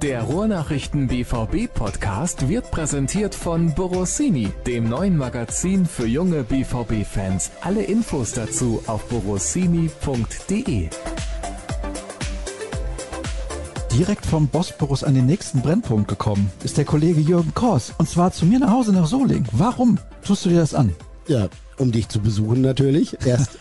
Der Ruhrnachrichten BVB Podcast wird präsentiert von Borossini, dem neuen Magazin für junge BVB-Fans. Alle Infos dazu auf borossini.de. Direkt vom Bosporus an den nächsten Brennpunkt gekommen ist der Kollege Jürgen Kors. Und zwar zu mir nach Hause nach Solingen. Warum tust du dir das an? Ja, um dich zu besuchen natürlich.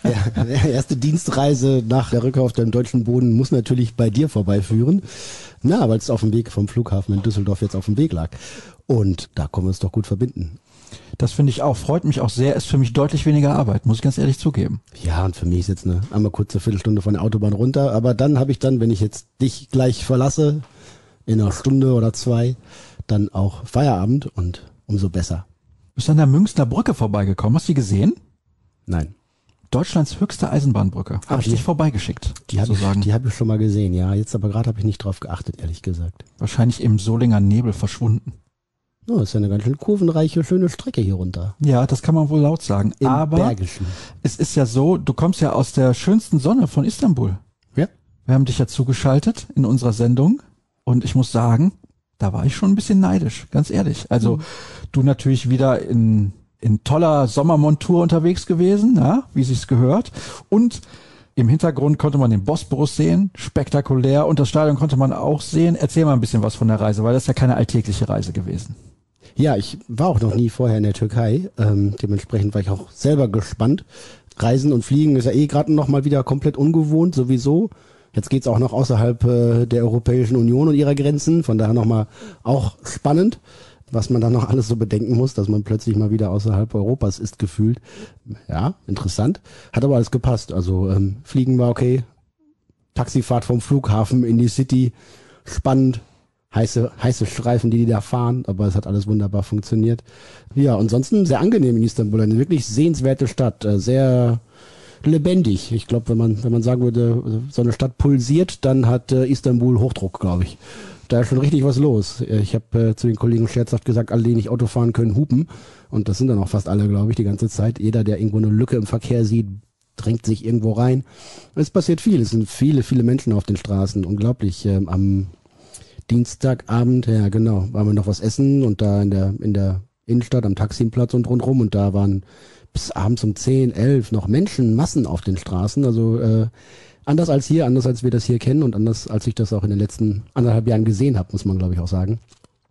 Erste Dienstreise nach der Rückkehr auf dem deutschen Boden muss natürlich bei dir vorbeiführen. Na, weil es auf dem Weg vom Flughafen in Düsseldorf jetzt auf dem Weg lag. Und da können wir es doch gut verbinden. Das finde ich auch, freut mich auch sehr, ist für mich deutlich weniger Arbeit, muss ich ganz ehrlich zugeben. Ja, und für mich ist jetzt einmal kurze Viertelstunde von der Autobahn runter, aber dann habe ich wenn ich jetzt dich gleich verlasse, in einer Stunde oder 2, dann auch Feierabend und umso besser. Bist du an der Münchner Brücke vorbeigekommen, hast du die gesehen? Nein. Deutschlands höchste Eisenbahnbrücke. Habe ich dich vorbeigeschickt. Die habe ich schon mal gesehen, ja. Jetzt aber gerade habe ich nicht drauf geachtet, ehrlich gesagt. Wahrscheinlich im Solinger Nebel verschwunden. Oh, ist ja eine ganz schön kurvenreiche, schöne Strecke hier runter. Ja, das kann man wohl laut sagen. Im aber Bergischen. Es ist ja so, du kommst ja aus der schönsten Sonne von Istanbul. Ja. Wir haben dich ja zugeschaltet in unserer Sendung und ich muss sagen, da war ich schon ein bisschen neidisch, ganz ehrlich. Also du natürlich wieder in toller Sommermontur unterwegs gewesen, ja, wie sich's gehört. Und im Hintergrund konnte man den Bosporus sehen, spektakulär. Und das Stadion konnte man auch sehen. Erzähl mal ein bisschen was von der Reise, weil das ist ja keine alltägliche Reise gewesen. Ja, ich war auch noch nie vorher in der Türkei. Dementsprechend war ich auch selber gespannt. Reisen und Fliegen ist ja gerade noch mal wieder komplett ungewohnt, sowieso. Jetzt geht's auch noch außerhalb der Europäischen Union und ihrer Grenzen. Von daher nochmal auch spannend, was man da noch alles so bedenken muss, dass man plötzlich mal wieder außerhalb Europas ist gefühlt. Ja, interessant. Hat aber alles gepasst. Also Fliegen war okay. Taxifahrt vom Flughafen in die City. Spannend. Heiße Streifen, die da fahren. Aber es hat alles wunderbar funktioniert. Ja, ansonsten sehr angenehm in Istanbul. Eine wirklich sehenswerte Stadt. Sehr lebendig. Ich glaube, wenn man sagen würde, so eine Stadt pulsiert, dann hat Istanbul Hochdruck, glaube ich. Da ist schon richtig was los. Ich habe zu den Kollegen scherzhaft gesagt, alle, die nicht Auto fahren können, hupen. Und das sind dann auch fast alle, glaube ich, die ganze Zeit. Jeder, der irgendwo eine Lücke im Verkehr sieht, drängt sich irgendwo rein. Es passiert viel. Es sind viele, viele Menschen auf den Straßen. Unglaublich. Am Dienstagabend, ja genau, waren wir noch was essen und da in der Innenstadt am Taksimplatz und rundrum. Und da waren bis abends um 10, 11 noch Menschenmassen auf den Straßen. Also anders als hier, anders als wir das hier kennen und anders als ich das auch in den letzten 1,5 Jahren gesehen habe, muss man glaube ich auch sagen.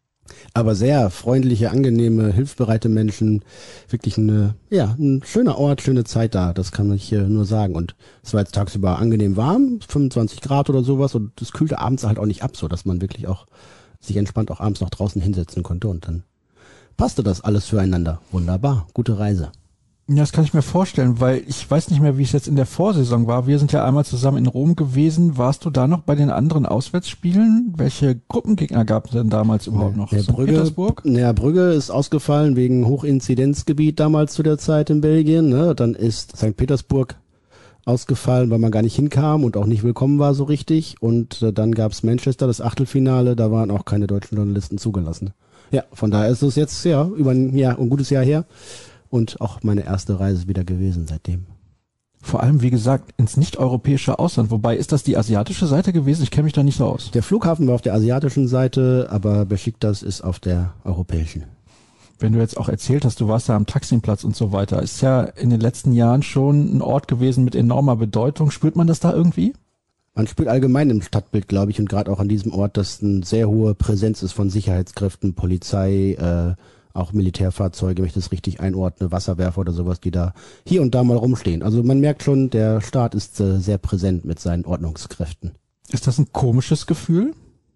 Aber sehr freundliche, angenehme, hilfsbereite Menschen. Wirklich ein schöner Ort, schöne Zeit da. Das kann ich nur sagen. Und es war jetzt tagsüber angenehm warm, 25 Grad oder sowas. Und es kühlte abends halt auch nicht ab, so dass man wirklich auch sich entspannt auch abends noch draußen hinsetzen konnte. Und dann passte das alles füreinander. Wunderbar. Gute Reise. Ja, das kann ich mir vorstellen, weil ich weiß nicht mehr, wie es jetzt in der Vorsaison war. Wir sind ja einmal zusammen in Rom gewesen. Warst du da noch bei den anderen Auswärtsspielen? Welche Gruppengegner gab es denn damals überhaupt noch? Petersburg? Ja, Brügge ist ausgefallen wegen Hochinzidenzgebiet damals zu der Zeit in Belgien. Ne? Dann ist St. Petersburg ausgefallen, weil man gar nicht hinkam und auch nicht willkommen war so richtig. Und dann gab's Manchester, das Achtelfinale. Da waren auch keine deutschen Journalisten zugelassen. Ja, von daher ist es jetzt über ein gutes Jahr her. Und auch meine erste Reise wieder gewesen seitdem. Vor allem, wie gesagt, ins nicht-europäische Ausland. Wobei, ist das die asiatische Seite gewesen? Ich kenne mich da nicht so aus. Der Flughafen war auf der asiatischen Seite, aber Besiktas ist auf der europäischen. Wenn du jetzt auch erzählt hast, du warst da am Taksimplatz und so weiter, ist ja in den letzten Jahren schon ein Ort gewesen mit enormer Bedeutung. Spürt man das da irgendwie? Man spürt allgemein im Stadtbild, glaube ich, und gerade auch an diesem Ort, dass eine sehr hohe Präsenz ist von Sicherheitskräften, Polizei, auch Militärfahrzeuge, wenn ich das richtig einordne, Wasserwerfer oder sowas, die da hier und da mal rumstehen. Also man merkt schon, der Staat ist sehr präsent mit seinen Ordnungskräften. Ist das ein komisches Gefühl?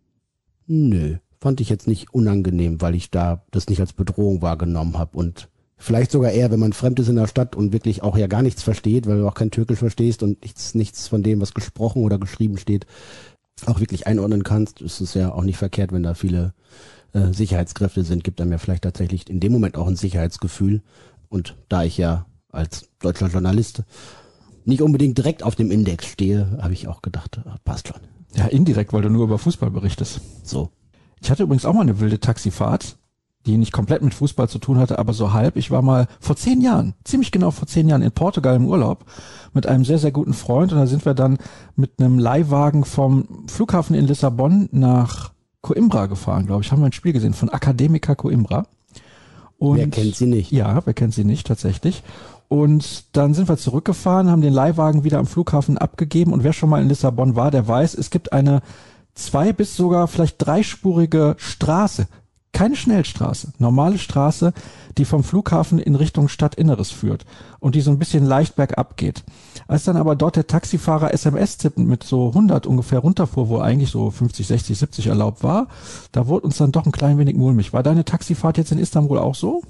Nö, fand ich jetzt nicht unangenehm, weil ich da das nicht als Bedrohung wahrgenommen habe und vielleicht sogar eher, wenn man fremd ist in der Stadt und wirklich auch ja gar nichts versteht, weil du auch kein Türkisch verstehst und nichts von dem, was gesprochen oder geschrieben steht, auch wirklich einordnen kannst, ist es ja auch nicht verkehrt, wenn da viele Sicherheitskräfte sind, gibt einem ja vielleicht tatsächlich in dem Moment auch ein Sicherheitsgefühl. Und da ich ja als deutscher Journalist nicht unbedingt direkt auf dem Index stehe, habe ich auch gedacht, passt schon. Ja, indirekt, weil du nur über Fußball berichtest. So. Ich hatte übrigens auch mal eine wilde Taxifahrt, die nicht komplett mit Fußball zu tun hatte, aber so halb. Ich war mal vor 10 Jahren, ziemlich genau vor 10 Jahren in Portugal im Urlaub mit einem sehr, sehr guten Freund. Und da sind wir dann mit einem Leihwagen vom Flughafen in Lissabon nach Coimbra gefahren, glaube ich. Haben wir ein Spiel gesehen von Academica Coimbra. Und wer kennt sie nicht? Ja, wer kennt sie nicht, tatsächlich. Und dann sind wir zurückgefahren, haben den Leihwagen wieder am Flughafen abgegeben. Und wer schon mal in Lissabon war, der weiß, es gibt eine 2- bis sogar vielleicht 3-spurige Straße. Keine Schnellstraße, normale Straße, die vom Flughafen in Richtung Stadtinneres führt und die so ein bisschen leicht bergab geht. Als dann aber dort der Taxifahrer SMS tippend mit so 100 ungefähr runterfuhr, wo eigentlich so 50, 60, 70 erlaubt war, da wurde uns dann doch ein klein wenig mulmig. War deine Taxifahrt jetzt in Istanbul auch so?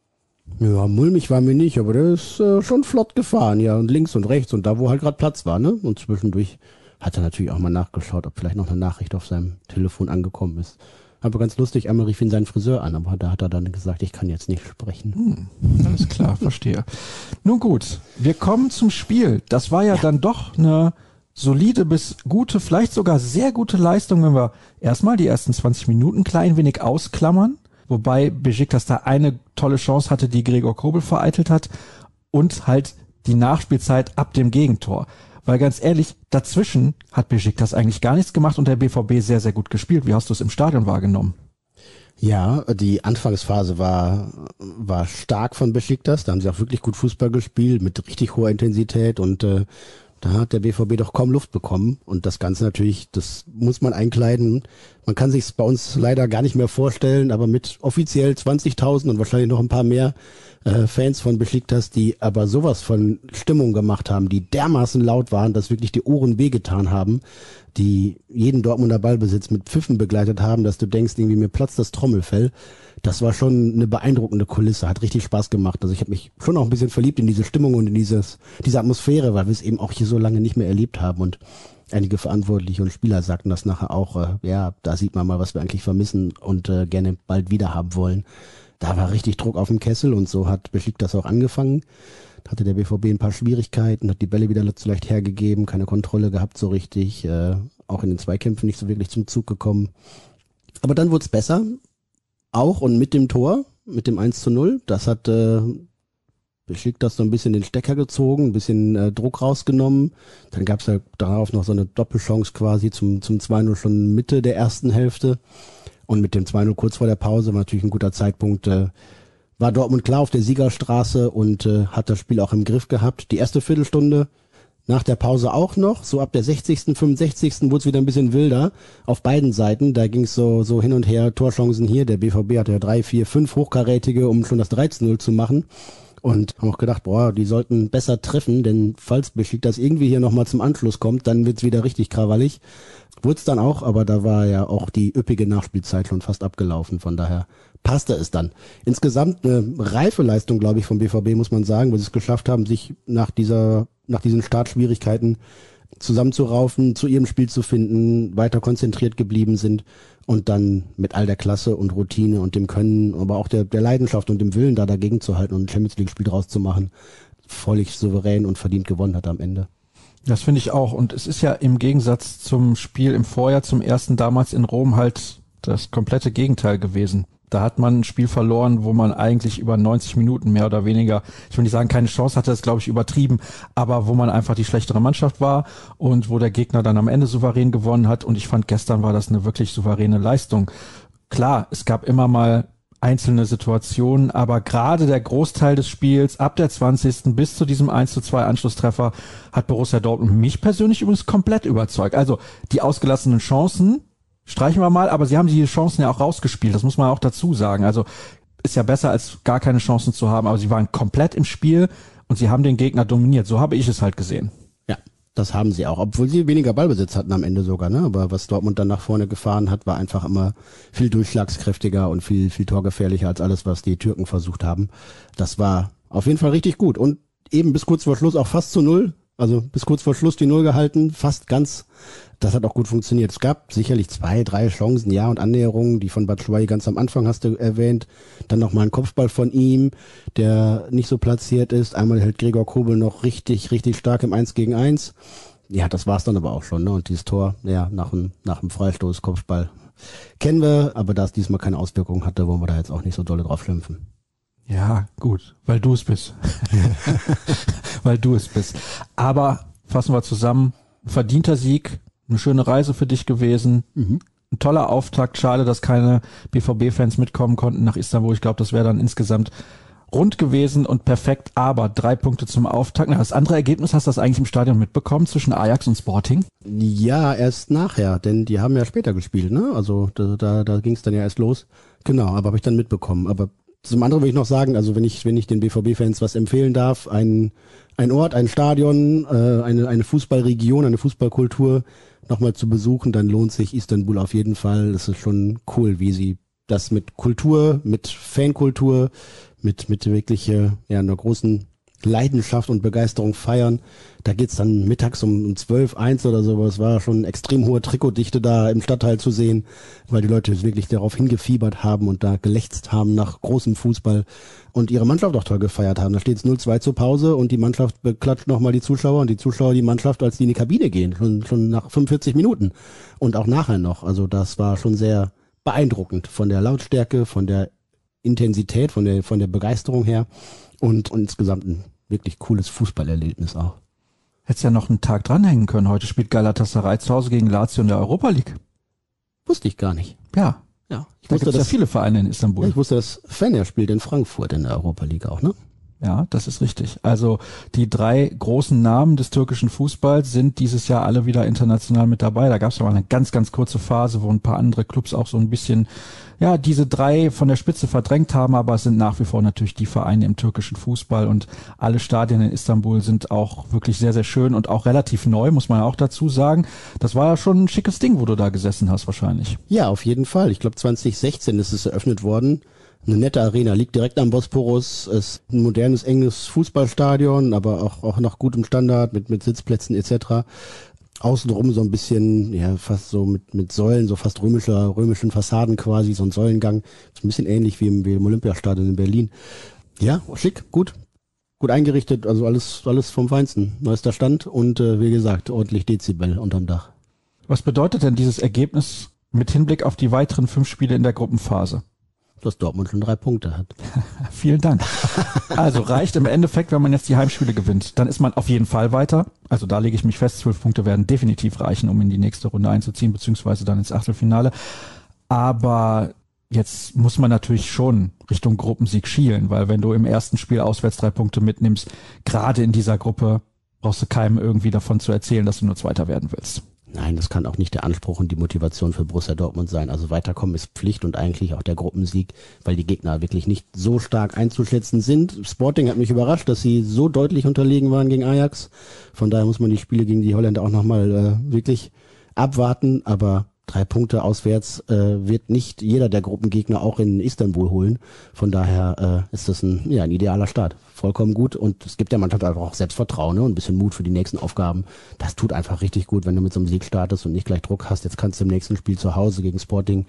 Ja, mulmig war mir nicht, aber der ist schon flott gefahren, ja, und links und rechts und da, wo halt gerade Platz war, ne? Und zwischendurch hat er natürlich auch mal nachgeschaut, ob vielleicht noch eine Nachricht auf seinem Telefon angekommen ist. Aber ganz lustig, einmal rief ihn seinen Friseur an, aber da hat er dann gesagt, ich kann jetzt nicht sprechen. Alles klar, verstehe. Nun gut, wir kommen zum Spiel. Das war ja dann doch eine solide bis gute, vielleicht sogar sehr gute Leistung, wenn wir erstmal die ersten 20 Minuten klein wenig ausklammern, wobei Besiktas da eine tolle Chance hatte, die Gregor Kobel vereitelt hat und halt die Nachspielzeit ab dem Gegentor. Weil ganz ehrlich, dazwischen hat Besiktas eigentlich gar nichts gemacht und der BVB sehr, sehr gut gespielt. Wie hast du es im Stadion wahrgenommen? Ja, die Anfangsphase war stark von Besiktas. Da haben sie auch wirklich gut Fußball gespielt mit richtig hoher Intensität und da hat der BVB doch kaum Luft bekommen. Und das Ganze natürlich, das muss man einkleiden. Man kann sich es bei uns leider gar nicht mehr vorstellen, aber mit offiziell 20.000 und wahrscheinlich noch ein paar mehr Fans von Besiktas, die aber sowas von Stimmung gemacht haben, die dermaßen laut waren, dass wirklich die Ohren wehgetan haben, die jeden Dortmunder Ballbesitz mit Pfiffen begleitet haben, dass du denkst, irgendwie mir platzt das Trommelfell. Das war schon eine beeindruckende Kulisse, hat richtig Spaß gemacht. Also ich habe mich schon auch ein bisschen verliebt in diese Stimmung und in diese Atmosphäre, weil wir es eben auch hier so lange nicht mehr erlebt haben und einige Verantwortliche und Spieler sagten das nachher auch, ja, da sieht man mal, was wir eigentlich vermissen und gerne bald wieder haben wollen. Da war richtig Druck auf dem Kessel und so hat Besiktas auch angefangen. Da hatte der BVB ein paar Schwierigkeiten, hat die Bälle wieder zu leicht hergegeben, keine Kontrolle gehabt so richtig, auch in den Zweikämpfen nicht so wirklich zum Zug gekommen. Aber dann wurde es besser, auch und mit dem Tor, mit dem 1:0. Das hat Besiktas so ein bisschen den Stecker gezogen, ein bisschen Druck rausgenommen. Dann gab es halt darauf noch so eine Doppelchance quasi zum 2:0 schon Mitte der ersten Hälfte. Und mit dem 2:0 kurz vor der Pause war natürlich ein guter Zeitpunkt. War Dortmund klar auf der Siegerstraße und hat das Spiel auch im Griff gehabt. Die erste Viertelstunde nach der Pause auch noch. So ab der 60., 65. wurde es wieder ein bisschen wilder auf beiden Seiten. Da ging es so hin und her, Torchancen hier. Der BVB hatte ja 3, 4, 5 hochkarätige, um schon das 13:0 zu machen. Und haben auch gedacht, boah, die sollten besser treffen, denn falls Besiktas irgendwie hier nochmal zum Anschluss kommt, dann wird's wieder richtig krawallig. Wurde es dann auch, aber da war ja auch die üppige Nachspielzeit schon fast abgelaufen, von daher passte es dann. Insgesamt eine reife Leistung, glaube ich, vom BVB, muss man sagen, weil sie es geschafft haben, sich nach diesen Startschwierigkeiten zusammenzuraufen, zu ihrem Spiel zu finden, weiter konzentriert geblieben sind und dann mit all der Klasse und Routine und dem Können, aber auch der Leidenschaft und dem Willen da dagegen zu halten und ein Champions-League-Spiel draus zu machen, völlig souverän und verdient gewonnen hat am Ende. Das finde ich auch. Und es ist ja im Gegensatz zum Spiel im Vorjahr, zum ersten damals in Rom, halt das komplette Gegenteil gewesen. Da hat man ein Spiel verloren, wo man eigentlich über 90 Minuten mehr oder weniger, ich will nicht sagen, keine Chance hatte, das glaube ich übertrieben, aber wo man einfach die schlechtere Mannschaft war und wo der Gegner dann am Ende souverän gewonnen hat. Und ich fand, gestern war das eine wirklich souveräne Leistung. Klar, es gab immer mal einzelne Situationen, aber gerade der Großteil des Spiels ab der 20. bis zu diesem 1:2 Anschlusstreffer hat Borussia Dortmund mich persönlich übrigens komplett überzeugt. Also die ausgelassenen Chancen streichen wir mal, aber sie haben die Chancen ja auch rausgespielt, das muss man auch dazu sagen. Also ist ja besser, als gar keine Chancen zu haben, aber sie waren komplett im Spiel und sie haben den Gegner dominiert. So habe ich es halt gesehen. Ja, das haben sie auch, obwohl sie weniger Ballbesitz hatten am Ende sogar, ne? Aber was Dortmund dann nach vorne gefahren hat, war einfach immer viel durchschlagskräftiger und viel torgefährlicher als alles, was die Türken versucht haben. Das war auf jeden Fall richtig gut und eben bis kurz vor Schluss auch fast zu 0. Also bis kurz vor Schluss die 0 gehalten, fast ganz. Das hat auch gut funktioniert. Es gab sicherlich 2, 3 Chancen, ja, und Annäherungen, die von Batshuayi ganz am Anfang hast du erwähnt. Dann nochmal ein Kopfball von ihm, der nicht so platziert ist. Einmal hält Gregor Kobel noch richtig stark im 1-gegen-1. Ja, das war's dann aber auch schon, ne? Und dieses Tor, ja, nach dem Freistoß, Kopfball kennen wir, aber da es diesmal keine Auswirkungen hatte, wollen wir da jetzt auch nicht so dolle drauf schimpfen. Ja, gut, weil du es bist. Weil du es bist. Aber fassen wir zusammen, verdienter Sieg, eine schöne Reise für dich gewesen. ein toller Auftakt. Schade, dass keine BVB-Fans mitkommen konnten nach Istanbul. Ich glaube, das wäre dann insgesamt rund gewesen und perfekt, aber 3 Punkte zum Auftakt. Das andere Ergebnis, hast du das eigentlich im Stadion mitbekommen zwischen Ajax und Sporting? Ja, erst nachher, denn die haben ja später gespielt, ne? Also da ging es dann ja erst los. Genau, aber habe ich dann mitbekommen. Aber zum anderen will ich noch sagen, also wenn ich den BVB-Fans was empfehlen darf, ein Ort, ein Stadion, eine Fußballregion, eine Fußballkultur nochmal zu besuchen, dann lohnt sich Istanbul auf jeden Fall. Das ist schon cool, wie sie das mit Kultur, mit Fankultur, mit wirklich einer großen Leidenschaft und Begeisterung feiern. Da geht's dann mittags um 12, 1 oder so. Es war schon extrem hohe Trikotdichte da im Stadtteil zu sehen, weil die Leute wirklich darauf hingefiebert haben und da gelächzt haben nach großem Fußball und ihre Mannschaft auch toll gefeiert haben. Da steht's 0-2 zur Pause und die Mannschaft beklatscht nochmal die Zuschauer und die Zuschauer die Mannschaft, als die in die Kabine gehen, schon nach 45 Minuten und auch nachher noch. Also das war schon sehr beeindruckend von der Lautstärke, von der Intensität, von der Begeisterung her und insgesamt ein wirklich cooles Fußballerlebnis auch. Hättest ja noch einen Tag dranhängen können. Heute spielt Galatasaray zu Hause gegen Lazio in der Europa League. Wusste ich gar nicht. Ja. Ja. Da gibt es ja viele Vereine in Istanbul. Ja, ich wusste, dass Fener spielt in Frankfurt in der Europa League auch, ne? Ja, das ist richtig. Also die 3 großen Namen des türkischen Fußballs sind dieses Jahr alle wieder international mit dabei. Da gab es ja mal eine ganz, ganz kurze Phase, wo ein paar andere Clubs auch so ein bisschen, ja, diese 3 von der Spitze verdrängt haben, aber es sind nach wie vor natürlich die Vereine im türkischen Fußball und alle Stadien in Istanbul sind auch wirklich sehr, sehr schön und auch relativ neu, muss man auch dazu sagen. Das war ja schon ein schickes Ding, wo du da gesessen hast wahrscheinlich. Ja, auf jeden Fall. Ich glaube 2016 ist es eröffnet worden. Eine nette Arena, liegt direkt am Bosporus, ist ein modernes, enges Fußballstadion, aber auch noch gut im Standard mit Sitzplätzen etc. Außenrum so ein bisschen, ja, fast so mit Säulen, so fast römischen Fassaden quasi, so ein Säulengang. Ist ein bisschen ähnlich wie im Olympiastadion in Berlin. Ja, schick, gut eingerichtet, also alles vom Feinsten. Neuester Stand und wie gesagt, ordentlich Dezibel unterm Dach. Was bedeutet denn dieses Ergebnis mit Hinblick auf die weiteren 5 Spiele in der Gruppenphase? Dass Dortmund schon 3 Punkte hat. Vielen Dank. Also reicht im Endeffekt, wenn man jetzt die Heimspiele gewinnt, dann ist man auf jeden Fall weiter. Also da lege ich mich fest, 12 Punkte werden definitiv reichen, um in die nächste Runde einzuziehen, beziehungsweise dann ins Achtelfinale. Aber jetzt muss man natürlich schon Richtung Gruppensieg schielen, weil wenn du im ersten Spiel auswärts 3 Punkte mitnimmst, gerade in dieser Gruppe brauchst du keinem irgendwie davon zu erzählen, dass du nur Zweiter werden willst. Nein, das kann auch nicht der Anspruch und die Motivation für Borussia Dortmund sein. Also weiterkommen ist Pflicht und eigentlich auch der Gruppensieg, weil die Gegner wirklich nicht so stark einzuschätzen sind. Sporting hat mich überrascht, dass sie so deutlich unterlegen waren gegen Ajax. Von daher muss man die Spiele gegen die Holländer auch nochmal wirklich abwarten. Aber 3 Punkte auswärts wird nicht jeder der Gruppengegner auch in Istanbul holen. Von daher ist das ein idealer Start. Vollkommen gut und es gibt der Mannschaft einfach auch Selbstvertrauen, ne? Und ein bisschen Mut für die nächsten Aufgaben. Das tut einfach richtig gut, wenn du mit so einem Sieg startest und nicht gleich Druck hast. Jetzt kannst du im nächsten Spiel zu Hause gegen Sporting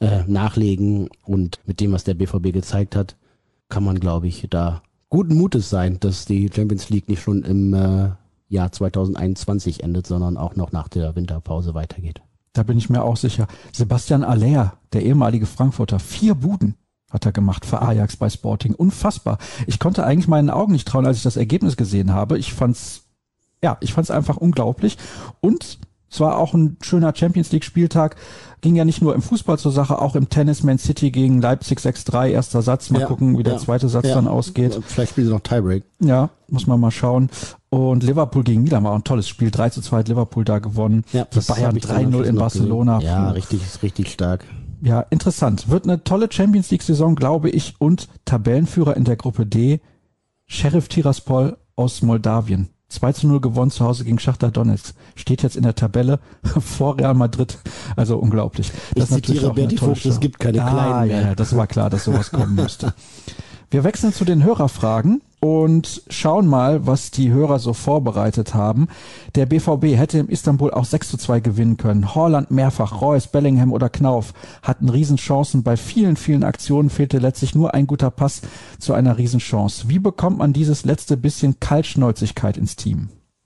nachlegen und mit dem, was der BVB gezeigt hat, kann man, glaube ich, da guten Mutes sein, dass die Champions League nicht schon im Jahr 2021 endet, sondern auch noch nach der Winterpause weitergeht. Da bin ich mir auch sicher. Sebastian Aller, der ehemalige Frankfurter, 4 Buden hat er gemacht für Ajax bei Sporting. Unfassbar. Ich konnte eigentlich meinen Augen nicht trauen, als ich das Ergebnis gesehen habe. Ich fand's einfach unglaublich. Und es war auch ein schöner Champions-League-Spieltag. Ging ja nicht nur im Fußball zur Sache, auch im Tennis. Man City gegen Leipzig 6-3, erster Satz. Mal gucken, wie der zweite Satz dann ausgeht. Vielleicht spielen sie noch Tiebreak. Ja, muss man mal schauen. Und Liverpool gegen Milan war auch ein tolles Spiel. 3-2 hat Liverpool da gewonnen. Ja, die Bayern 3-0 in Barcelona. Ja, richtig stark. Ja, interessant. Wird eine tolle Champions-League-Saison, glaube ich. Und Tabellenführer in der Gruppe D, Sheriff Tiraspol aus Moldawien. 2-0 gewonnen zu Hause gegen Schachtar Donetsk. Steht jetzt in der Tabelle vor Real Madrid. Also unglaublich. Das ich zitiere Berti Vogt, es gibt keine Kleinen mehr. Ja, das war klar, dass sowas kommen musste. Wir wechseln zu den Hörerfragen und schauen mal, was die Hörer so vorbereitet haben. Der BVB hätte im Istanbul auch 6-2 gewinnen können. Haaland mehrfach, Reus, Bellingham oder Knauf hatten Riesenchancen. Bei vielen, vielen Aktionen fehlte letztlich nur ein guter Pass zu einer Riesenchance. Wie bekommt man dieses letzte bisschen Kaltschnäuzigkeit ins Team?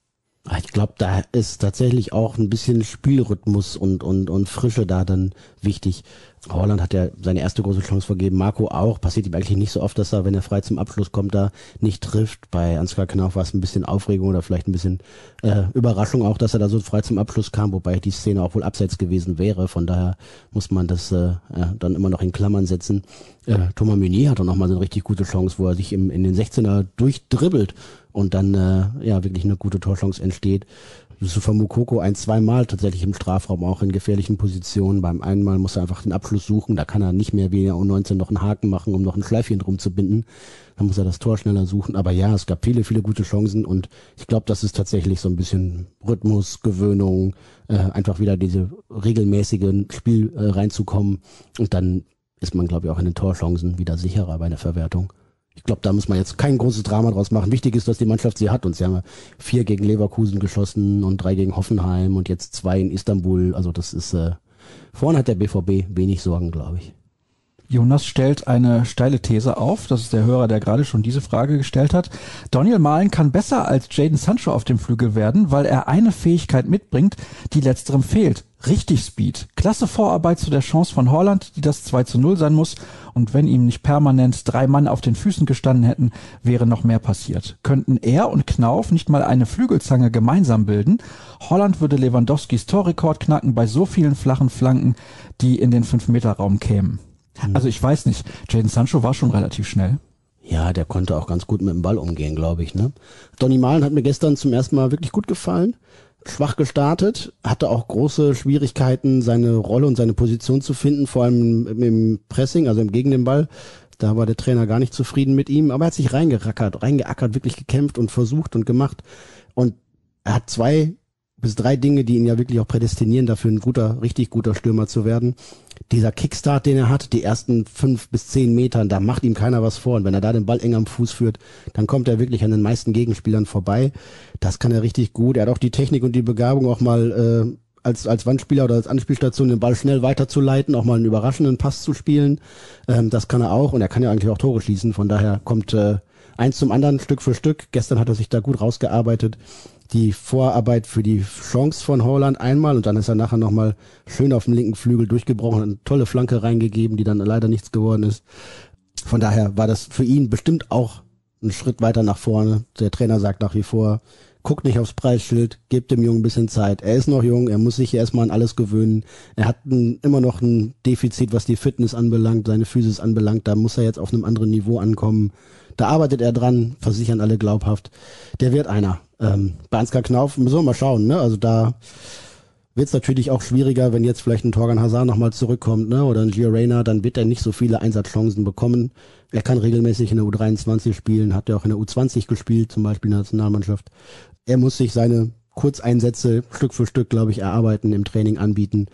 Ich glaube, da ist tatsächlich auch ein bisschen Spielrhythmus und Frische da dann wichtig. Haaland hat ja seine erste große Chance vergeben, Marco auch. Passiert ihm eigentlich nicht so oft, dass er, wenn er frei zum Abschluss kommt, da nicht trifft. Bei Ansgar Knauf war es ein bisschen Aufregung oder vielleicht ein bisschen Überraschung auch, dass er da so frei zum Abschluss kam, wobei die Szene auch wohl abseits gewesen wäre. Von daher muss man das dann immer noch in Klammern setzen. Thomas Meunier hat auch nochmal so eine richtig gute Chance, wo er sich in den 16er durchdribbelt und dann wirklich eine gute Torchance entsteht. Yusufa Moukoko 1-2 Mal tatsächlich im Strafraum, auch in gefährlichen Positionen. Beim einen Mal muss er einfach den Abschluss suchen, da kann er nicht mehr wie in der U19 noch einen Haken machen, um noch ein Schleifchen drum zu binden. Dann muss er das Tor schneller suchen. Aber ja, es gab viele, viele gute Chancen und ich glaube, das ist tatsächlich so ein bisschen Rhythmus, Gewöhnung, einfach wieder diese regelmäßigen Spiel reinzukommen und dann ist man, glaube ich, auch in den Torchancen wieder sicherer bei der Verwertung. Ich glaube, da muss man jetzt kein großes Drama draus machen. Wichtig ist, dass die Mannschaft sie hat. Und sie haben 4 gegen Leverkusen geschossen und 3 gegen Hoffenheim und jetzt 2 in Istanbul. Also das ist, vorne hat der BVB wenig Sorgen, glaube ich. Jonas stellt eine steile These auf. Das ist der Hörer, der gerade schon diese Frage gestellt hat. Daniel Mahlen kann besser als Jadon Sancho auf dem Flügel werden, weil er eine Fähigkeit mitbringt, die letzterem fehlt. Richtig Speed. Klasse Vorarbeit zu der Chance von Haaland, die das 2:0 sein muss. Und wenn ihm nicht permanent 3 Mann auf den Füßen gestanden hätten, wäre noch mehr passiert. Könnten er und Knauf nicht mal eine Flügelzange gemeinsam bilden? Haaland würde Lewandowskis Torrekord knacken bei so vielen flachen Flanken, die in den 5-Meter-Raum kämen. Also ich weiß nicht, Jadon Sancho war schon relativ schnell. Ja, der konnte auch ganz gut mit dem Ball umgehen, glaube ich. Ne? Donny Malen hat mir gestern zum ersten Mal wirklich gut gefallen. Schwach gestartet, hatte auch große Schwierigkeiten, seine Rolle und seine Position zu finden, vor allem im Pressing, also gegen den Ball. Da war der Trainer gar nicht zufrieden mit ihm, aber er hat sich reingeackert, wirklich gekämpft und versucht und gemacht. Und er hat 2 bis 3 Dinge, die ihn ja wirklich auch prädestinieren, dafür ein richtig guter Stürmer zu werden. Dieser Kickstart, den er hat, die ersten 5 bis 10 Metern, da macht ihm keiner was vor. Und wenn er da den Ball eng am Fuß führt, dann kommt er wirklich an den meisten Gegenspielern vorbei. Das kann er richtig gut. Er hat auch die Technik und die Begabung, auch mal als Wandspieler oder als Anspielstation den Ball schnell weiterzuleiten, auch mal einen überraschenden Pass zu spielen. Das kann er auch und er kann ja eigentlich auch Tore schießen. Von daher kommt eins zum anderen, Stück für Stück. Gestern hat er sich da gut rausgearbeitet. Die Vorarbeit für die Chance von Haaland einmal und dann ist er nachher nochmal schön auf dem linken Flügel durchgebrochen und eine tolle Flanke reingegeben, die dann leider nichts geworden ist. Von daher war das für ihn bestimmt auch ein Schritt weiter nach vorne. Der Trainer sagt nach wie vor, guckt nicht aufs Preisschild, gebt dem Jungen ein bisschen Zeit. Er ist noch jung, er muss sich erstmal an alles gewöhnen. Er hat immer noch ein Defizit, was die Fitness anbelangt, seine Physis anbelangt. Da muss er jetzt auf einem anderen Niveau ankommen. Da arbeitet er dran, versichern alle glaubhaft. Der wird einer. Bei Ansgar Knauf müssen wir mal schauen, ne? Also da wird es natürlich auch schwieriger, wenn jetzt vielleicht ein Thorgan Hazard nochmal zurückkommt, ne? Oder ein Gio Reyna, dann wird er nicht so viele Einsatzchancen bekommen. Er kann regelmäßig in der U23 spielen, hat ja auch in der U20 gespielt, zum Beispiel in der Nationalmannschaft. Er muss sich seine Kurzeinsätze Stück für Stück, glaube ich, erarbeiten, im Training anbieten.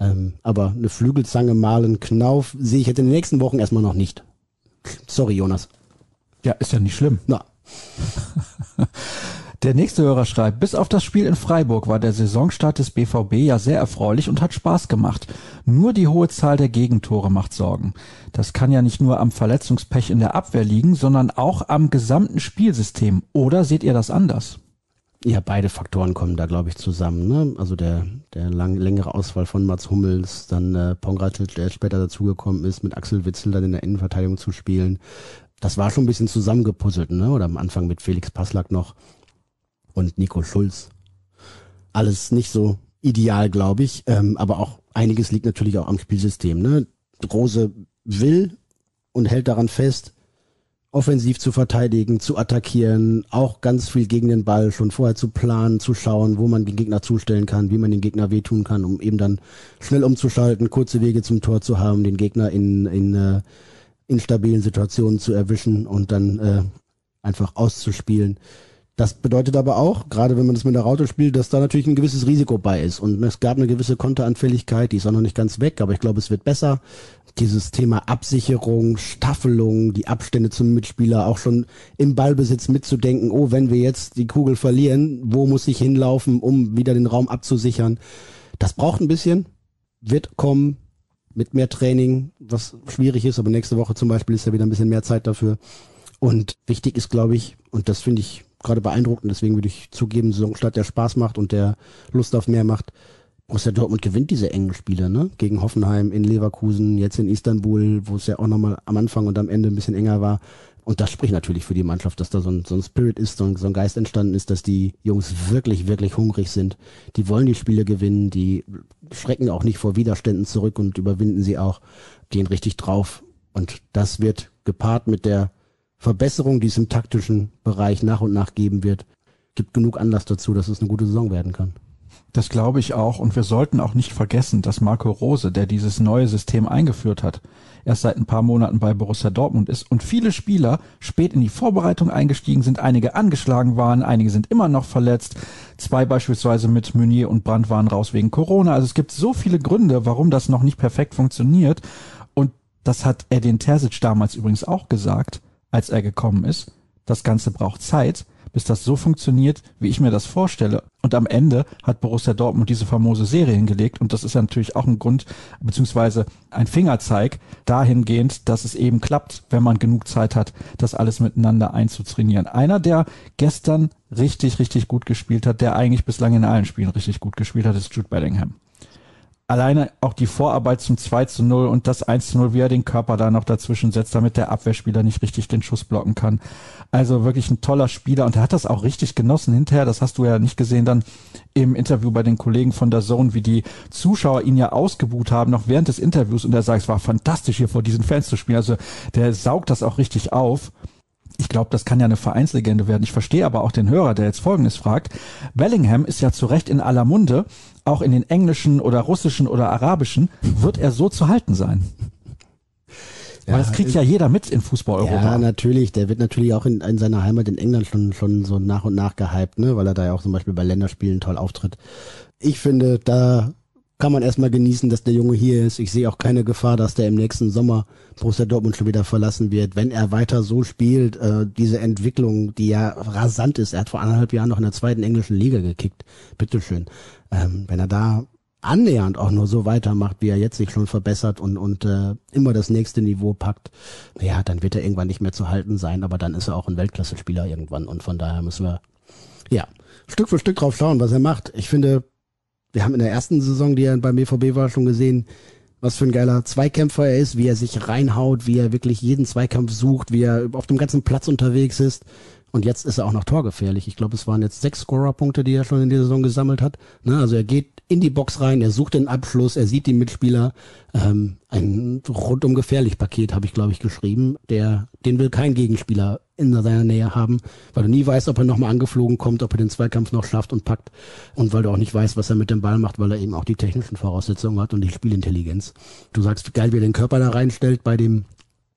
Aber eine Flügelzange Mahlen Knauf sehe ich jetzt in den nächsten Wochen erstmal noch nicht. Sorry, Jonas. Ja, ist ja nicht schlimm. Na. Der nächste Hörer schreibt, bis auf das Spiel in Freiburg war der Saisonstart des BVB ja sehr erfreulich und hat Spaß gemacht. Nur die hohe Zahl der Gegentore macht Sorgen. Das kann ja nicht nur am Verletzungspech in der Abwehr liegen, sondern auch am gesamten Spielsystem. Oder seht ihr das anders? Ja, beide Faktoren kommen da, glaube ich, zusammen. Ne? Also der längere Ausfall von Mats Hummels, dann Pongracic, der später dazugekommen ist, mit Axel Witsel dann in der Innenverteidigung zu spielen. Das war schon ein bisschen zusammengepuzzelt, ne? Oder am Anfang mit Felix Passlack noch und Nico Schulz. Alles nicht so ideal, glaube ich. Aber auch einiges liegt natürlich auch am Spielsystem. Ne? Rose will und hält daran fest, offensiv zu verteidigen, zu attackieren, auch ganz viel gegen den Ball, schon vorher zu planen, zu schauen, wo man den Gegner zustellen kann, wie man den Gegner wehtun kann, um eben dann schnell umzuschalten, kurze Wege zum Tor zu haben, den Gegner in stabilen Situationen zu erwischen und dann einfach auszuspielen. Das bedeutet aber auch, gerade wenn man das mit der Raute spielt, dass da natürlich ein gewisses Risiko bei ist. Und es gab eine gewisse Konteranfälligkeit, die ist auch noch nicht ganz weg, aber ich glaube, es wird besser. Dieses Thema Absicherung, Staffelung, die Abstände zum Mitspieler, auch schon im Ballbesitz mitzudenken, oh, wenn wir jetzt die Kugel verlieren, wo muss ich hinlaufen, um wieder den Raum abzusichern? Das braucht ein bisschen, wird kommen mit mehr Training, was schwierig ist, aber nächste Woche zum Beispiel ist ja wieder ein bisschen mehr Zeit dafür. Und wichtig ist, glaube ich, und das finde ich gerade beeindruckend. Deswegen würde ich zugeben, Saisonstart, der Spaß macht und der Lust auf mehr macht. Borussia Dortmund gewinnt diese engen Spiele, ne? Gegen Hoffenheim, in Leverkusen, jetzt in Istanbul, wo es ja auch nochmal am Anfang und am Ende ein bisschen enger war. Und das spricht natürlich für die Mannschaft, dass da so ein Spirit ist, so ein Geist entstanden ist, dass die Jungs wirklich, wirklich hungrig sind. Die wollen die Spiele gewinnen, die schrecken auch nicht vor Widerständen zurück und überwinden sie auch, gehen richtig drauf. Und das wird gepaart mit der Verbesserung, die es im taktischen Bereich nach und nach geben wird, gibt genug Anlass dazu, dass es eine gute Saison werden kann. Das glaube ich auch. Und wir sollten auch nicht vergessen, dass Marco Rose, der dieses neue System eingeführt hat, erst seit ein paar Monaten bei Borussia Dortmund ist und viele Spieler spät in die Vorbereitung eingestiegen sind, einige angeschlagen waren, einige sind immer noch verletzt. 2 beispielsweise mit Meunier und Brandt waren raus wegen Corona. Also es gibt so viele Gründe, warum das noch nicht perfekt funktioniert. Und das hat Edin Terzic damals übrigens auch gesagt, als er gekommen ist. Das Ganze braucht Zeit, bis das so funktioniert, wie ich mir das vorstelle. Und am Ende hat Borussia Dortmund diese famose Serie hingelegt. Und das ist ja natürlich auch ein Grund, beziehungsweise ein Fingerzeig dahingehend, dass es eben klappt, wenn man genug Zeit hat, das alles miteinander einzutrainieren. Einer, der gestern richtig, richtig gut gespielt hat, der eigentlich bislang in allen Spielen richtig gut gespielt hat, ist Jude Bellingham. Alleine auch die Vorarbeit zum 2:0 und das 1:0, wie er den Körper da noch dazwischen setzt, damit der Abwehrspieler nicht richtig den Schuss blocken kann. Also wirklich ein toller Spieler und er hat das auch richtig genossen hinterher. Das hast du ja nicht gesehen dann im Interview bei den Kollegen von DAZN, wie die Zuschauer ihn ja ausgebuht haben, noch während des Interviews. Und er sagt, es war fantastisch hier vor diesen Fans zu spielen. Also der saugt das auch richtig auf. Ich glaube, das kann ja eine Vereinslegende werden. Ich verstehe aber auch den Hörer, der jetzt Folgendes fragt. Bellingham ist ja zu Recht in aller Munde. Auch in den englischen oder russischen oder arabischen wird er so zu halten sein. Weil das kriegt ja jeder mit in Fußball-Europa. Ja, natürlich. Der wird natürlich auch in seiner Heimat in England schon so nach und nach gehypt, ne? Weil er da ja auch zum Beispiel bei Länderspielen toll auftritt. Ich finde, da kann man erstmal genießen, dass der Junge hier ist. Ich sehe auch keine Gefahr, dass der im nächsten Sommer Borussia Dortmund schon wieder verlassen wird. Wenn er weiter so spielt, diese Entwicklung, die ja rasant ist, er hat vor 1,5 Jahren noch in der 2. englischen Liga gekickt. Bitteschön. Wenn er da annähernd auch nur so weitermacht, wie er jetzt sich schon verbessert und immer das nächste Niveau packt, ja, dann wird er irgendwann nicht mehr zu halten sein, aber dann ist er auch ein Weltklasse-Spieler irgendwann und von daher müssen wir, ja, Stück für Stück drauf schauen, was er macht. Ich finde, wir haben in der ersten Saison, die er beim BVB war, schon gesehen, was für ein geiler Zweikämpfer er ist, wie er sich reinhaut, wie er wirklich jeden Zweikampf sucht, wie er auf dem ganzen Platz unterwegs ist. Und jetzt ist er auch noch torgefährlich. Ich glaube, es waren jetzt 6 Scorer-Punkte, die er schon in dieser Saison gesammelt hat. Ne, also er geht in die Box rein, er sucht den Abschluss, er sieht die Mitspieler. Ein rundum gefährlich Paket habe ich, glaube ich, geschrieben. Den will kein Gegenspieler in seiner Nähe haben, weil du nie weißt, ob er nochmal angeflogen kommt, ob er den Zweikampf noch schafft und packt. Und weil du auch nicht weißt, was er mit dem Ball macht, weil er eben auch die technischen Voraussetzungen hat und die Spielintelligenz. Du sagst, geil, wie er den Körper da reinstellt bei dem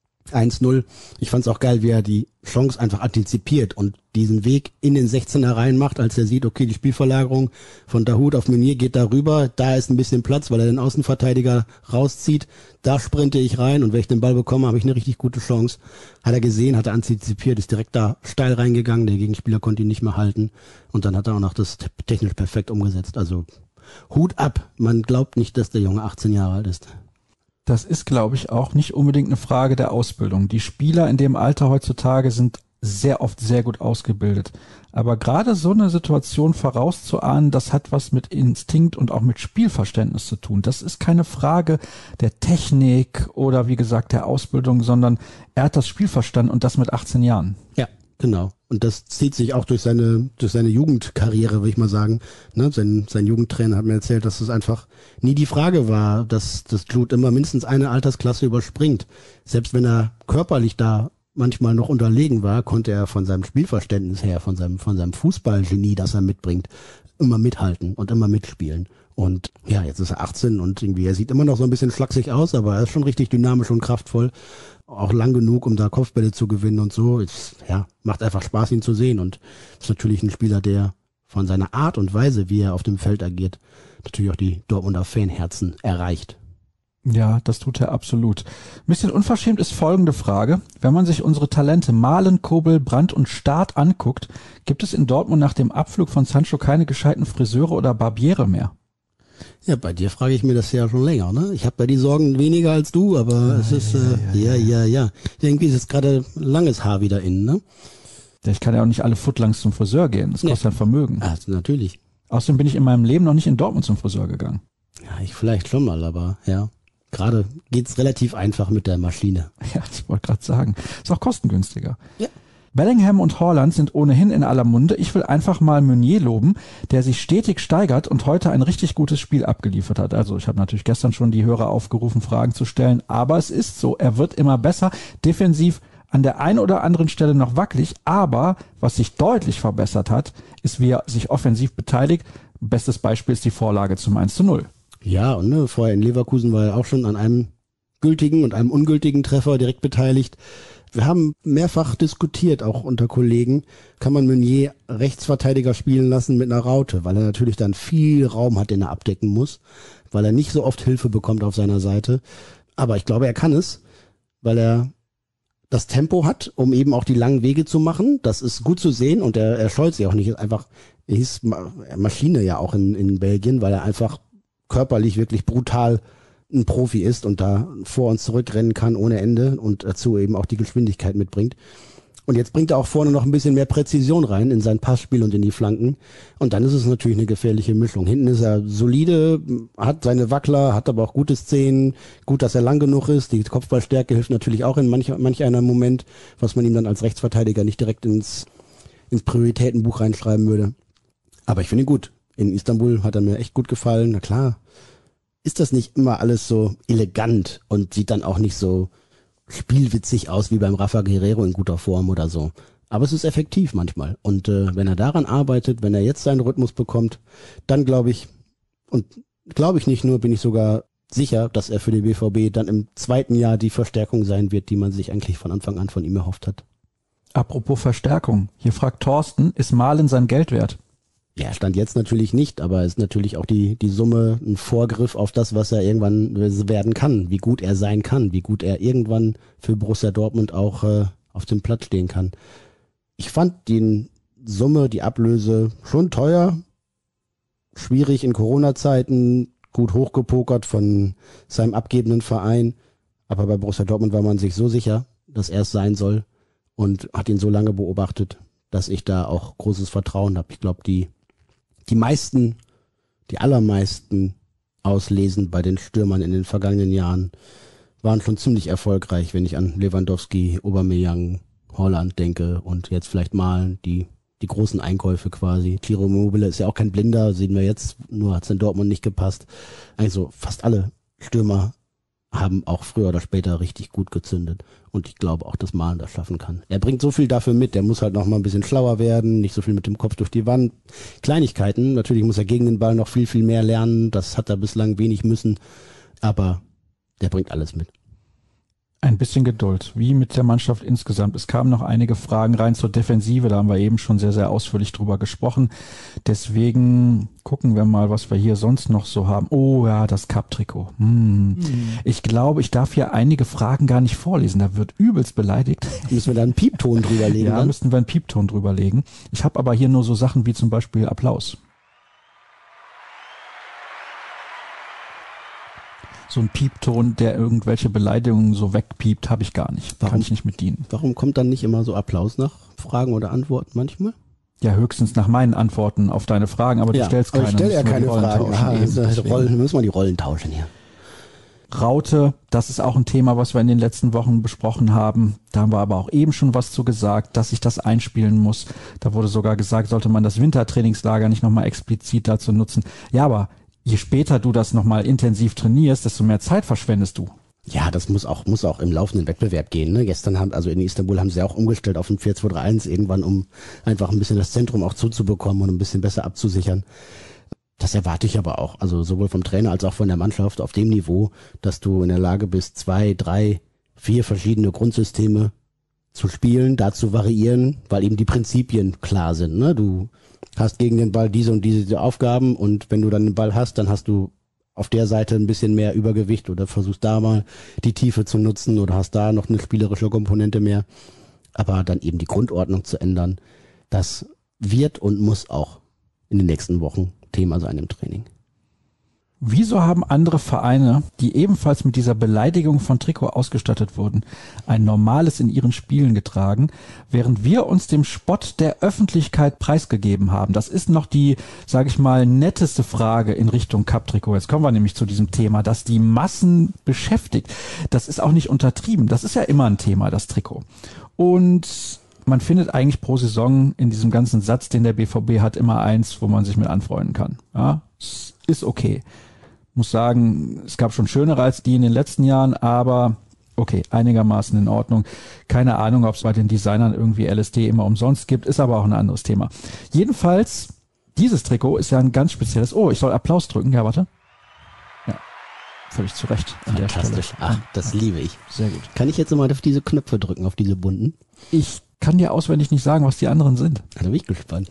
1:0. Ich fand's auch geil, wie er die Chance einfach antizipiert und diesen Weg in den 16er rein macht, als er sieht, okay, die Spielverlagerung von Dahoud auf Meunier geht darüber, da ist ein bisschen Platz, weil er den Außenverteidiger rauszieht, da sprinte ich rein und wenn ich den Ball bekomme, habe ich eine richtig gute Chance. Hat er gesehen, hat er antizipiert, ist direkt da steil reingegangen, der Gegenspieler konnte ihn nicht mehr halten und dann hat er auch noch das technisch perfekt umgesetzt. Also Hut ab, man glaubt nicht, dass der Junge 18 Jahre alt ist. Das ist, glaube ich, auch nicht unbedingt eine Frage der Ausbildung. Die Spieler in dem Alter heutzutage sind sehr oft sehr gut ausgebildet. Aber gerade so eine Situation vorauszuahnen, das hat was mit Instinkt und auch mit Spielverständnis zu tun. Das ist keine Frage der Technik oder wie gesagt der Ausbildung, sondern er hat das Spiel verstanden und das mit 18 Jahren. Ja, genau. Und das zieht sich auch durch seine Jugendkarriere, würde ich mal sagen. Ne? Sein Jugendtrainer hat mir erzählt, dass es einfach nie die Frage war, dass Jude immer mindestens eine Altersklasse überspringt. Selbst wenn er körperlich da manchmal noch unterlegen war, konnte er von seinem Spielverständnis her, von seinem Fußballgenie, das er mitbringt, immer mithalten und immer mitspielen. Und ja, jetzt ist er 18 und irgendwie, er sieht immer noch so ein bisschen schlaksig aus, aber er ist schon richtig dynamisch und kraftvoll. Auch lang genug, um da Kopfbälle zu gewinnen und so. Macht einfach Spaß, ihn zu sehen. Und ist natürlich ein Spieler, der von seiner Art und Weise, wie er auf dem Feld agiert, natürlich auch die Dortmunder Fanherzen erreicht. Ja, das tut er absolut. Ein bisschen unverschämt ist folgende Frage. Wenn man sich unsere Talente Malen, Kobel, Brandt und Start anguckt, gibt es in Dortmund nach dem Abflug von Sancho keine gescheiten Friseure oder Barbiere mehr? Ja, bei dir frage ich mir das ja schon länger, ne? Ich habe da die Sorgen weniger als du, aber es ist, ja. Irgendwie ist jetzt gerade langes Haar wieder in, ne? Ich kann ja auch nicht alle Footlangs zum Friseur gehen. Das kostet ja ein Vermögen. Also natürlich. Außerdem bin ich in meinem Leben noch nicht in Dortmund zum Friseur gegangen. Ja, ich vielleicht schon mal, aber ja. Gerade geht's relativ einfach mit der Maschine. Ja, ich wollte gerade sagen. Ist auch kostengünstiger. Ja. Bellingham und Haaland sind ohnehin in aller Munde. Ich will einfach mal Meunier loben, der sich stetig steigert und heute ein richtig gutes Spiel abgeliefert hat. Also ich habe natürlich gestern schon die Hörer aufgerufen, Fragen zu stellen, aber es ist so, er wird immer besser. Defensiv an der einen oder anderen Stelle noch wackelig, aber was sich deutlich verbessert hat, ist, wie er sich offensiv beteiligt. Bestes Beispiel ist die Vorlage zum 1:0. Ja, und vorher in Leverkusen war er auch schon an einem gültigen und einem ungültigen Treffer direkt beteiligt. Wir haben mehrfach diskutiert, auch unter Kollegen, kann man Meunier Rechtsverteidiger spielen lassen mit einer Raute, weil er natürlich dann viel Raum hat, den er abdecken muss, weil er nicht so oft Hilfe bekommt auf seiner Seite. Aber ich glaube, er kann es, weil er das Tempo hat, um eben auch die langen Wege zu machen. Das ist gut zu sehen und er scheut sich auch nicht. Er hieß Maschine ja auch in Belgien, weil er einfach körperlich wirklich brutal ein Profi ist und da vor und zurück rennen kann ohne Ende und dazu eben auch die Geschwindigkeit mitbringt. Und jetzt bringt er auch vorne noch ein bisschen mehr Präzision rein in sein Passspiel und in die Flanken. Und dann ist es natürlich eine gefährliche Mischung. Hinten ist er solide, hat seine Wackler, hat aber auch gute Szenen. Gut, dass er lang genug ist. Die Kopfballstärke hilft natürlich auch in manch einer Moment, was man ihm dann als Rechtsverteidiger nicht direkt ins Prioritätenbuch reinschreiben würde. Aber ich finde ihn gut. In Istanbul hat er mir echt gut gefallen. Na klar, ist das nicht immer alles so elegant und sieht dann auch nicht so spielwitzig aus wie beim Rafa Guerrero in guter Form oder so. Aber es ist effektiv manchmal. Und wenn er daran arbeitet, wenn er jetzt seinen Rhythmus bekommt, dann glaube ich nicht nur, bin ich sogar sicher, dass er für den BVB dann im zweiten Jahr die Verstärkung sein wird, die man sich eigentlich von Anfang an von ihm erhofft hat. Apropos Verstärkung. Hier fragt Thorsten, ist Malen sein Geld wert? Ja, Stand jetzt natürlich nicht, aber ist natürlich auch die Summe ein Vorgriff auf das, was er irgendwann werden kann, wie gut er sein kann, wie gut er irgendwann für Borussia Dortmund auch auf dem Platz stehen kann. Ich fand die Summe, die Ablöse schon teuer, schwierig in Corona-Zeiten, gut hochgepokert von seinem abgebenden Verein, aber bei Borussia Dortmund war man sich so sicher, dass er es sein soll und hat ihn so lange beobachtet, dass ich da auch großes Vertrauen habe. Ich glaube, die allermeisten Auslesen bei den Stürmern in den vergangenen Jahren waren schon ziemlich erfolgreich, wenn ich an Lewandowski, Aubameyang, Haaland denke und jetzt vielleicht mal die großen Einkäufe quasi. Ciro Immobile ist ja auch kein Blinder, sehen wir jetzt, nur hat es in Dortmund nicht gepasst. Also fast alle Stürmer haben auch früher oder später richtig gut gezündet. Und ich glaube auch, dass Malen das schaffen kann. Er bringt so viel dafür mit, der muss halt noch mal ein bisschen schlauer werden, nicht so viel mit dem Kopf durch die Wand. Kleinigkeiten, natürlich muss er gegen den Ball noch viel, viel mehr lernen, das hat er bislang wenig müssen, aber der bringt alles mit. Ein bisschen Geduld, wie mit der Mannschaft insgesamt. Es kamen noch einige Fragen rein zur Defensive, da haben wir eben schon sehr, sehr ausführlich drüber gesprochen. Deswegen gucken wir mal, was wir hier sonst noch so haben. Oh ja, das Cup-Trikot. Ich glaube, ich darf hier einige Fragen gar nicht vorlesen, da wird übelst beleidigt. Müssen wir da einen Piepton drüberlegen? Ja, müssten wir einen Piepton drüberlegen. Ich habe aber hier nur so Sachen wie zum Beispiel Applaus. So ein Piepton, der irgendwelche Beleidigungen so wegpiept, habe ich gar nicht. Kann ich nicht mit dienen. Warum kommt dann nicht immer so Applaus nach Fragen oder Antworten manchmal? Ja, höchstens nach meinen Antworten auf deine Fragen, aber du stellst keine. Ich stelle ja keine Fragen. Müssen wir die Rollen tauschen hier. Raute, das ist auch ein Thema, was wir in den letzten Wochen besprochen haben. Da haben wir aber auch eben schon was zu gesagt, dass ich das einspielen muss. Da wurde sogar gesagt, sollte man das Wintertrainingslager nicht nochmal explizit dazu nutzen. Ja, aber je später du das nochmal intensiv trainierst, desto mehr Zeit verschwendest du. Ja, das muss auch im laufenden Wettbewerb gehen. Ne? Also in Istanbul haben sie auch umgestellt auf ein 4-2-3-1 irgendwann, um einfach ein bisschen das Zentrum auch zuzubekommen und ein bisschen besser abzusichern. Das erwarte ich aber auch, also sowohl vom Trainer als auch von der Mannschaft auf dem Niveau, dass du in der Lage bist, 2, 3, 4 verschiedene Grundsysteme zu spielen, da zu variieren, weil eben die Prinzipien klar sind. Ne? Du hast gegen den Ball diese und diese Aufgaben und wenn du dann den Ball hast, dann hast du auf der Seite ein bisschen mehr Übergewicht oder versuchst da mal die Tiefe zu nutzen oder hast da noch eine spielerische Komponente mehr. Aber dann eben die Grundordnung zu ändern, das wird und muss auch in den nächsten Wochen Thema sein im Training. Wieso haben andere Vereine, die ebenfalls mit dieser Beleidigung von Trikot ausgestattet wurden, ein normales in ihren Spielen getragen, während wir uns dem Spott der Öffentlichkeit preisgegeben haben? Das ist noch die, sage ich mal, netteste Frage in Richtung Cup-Trikot. Jetzt kommen wir nämlich zu diesem Thema, das die Massen beschäftigt. Das ist auch nicht untertrieben. Das ist ja immer ein Thema, das Trikot. Und man findet eigentlich pro Saison in diesem ganzen Satz, den der BVB hat, immer eins, wo man sich mit anfreunden kann. Ja, es ist okay. Muss sagen, es gab schon schönere als die in den letzten Jahren, aber okay, einigermaßen in Ordnung. Keine Ahnung, ob es bei den Designern irgendwie LSD immer umsonst gibt, ist aber auch ein anderes Thema. Jedenfalls, dieses Trikot ist ja ein ganz spezielles. Oh, ich soll Applaus drücken. Ja, warte. Ja, völlig zu Recht an der Stelle. Fantastisch. Ach, das liebe ich. Sehr gut. Kann ich jetzt mal auf diese Knöpfe drücken, auf diese bunten? Ich kann dir auswendig nicht sagen, was die anderen sind. Da bin ich gespannt.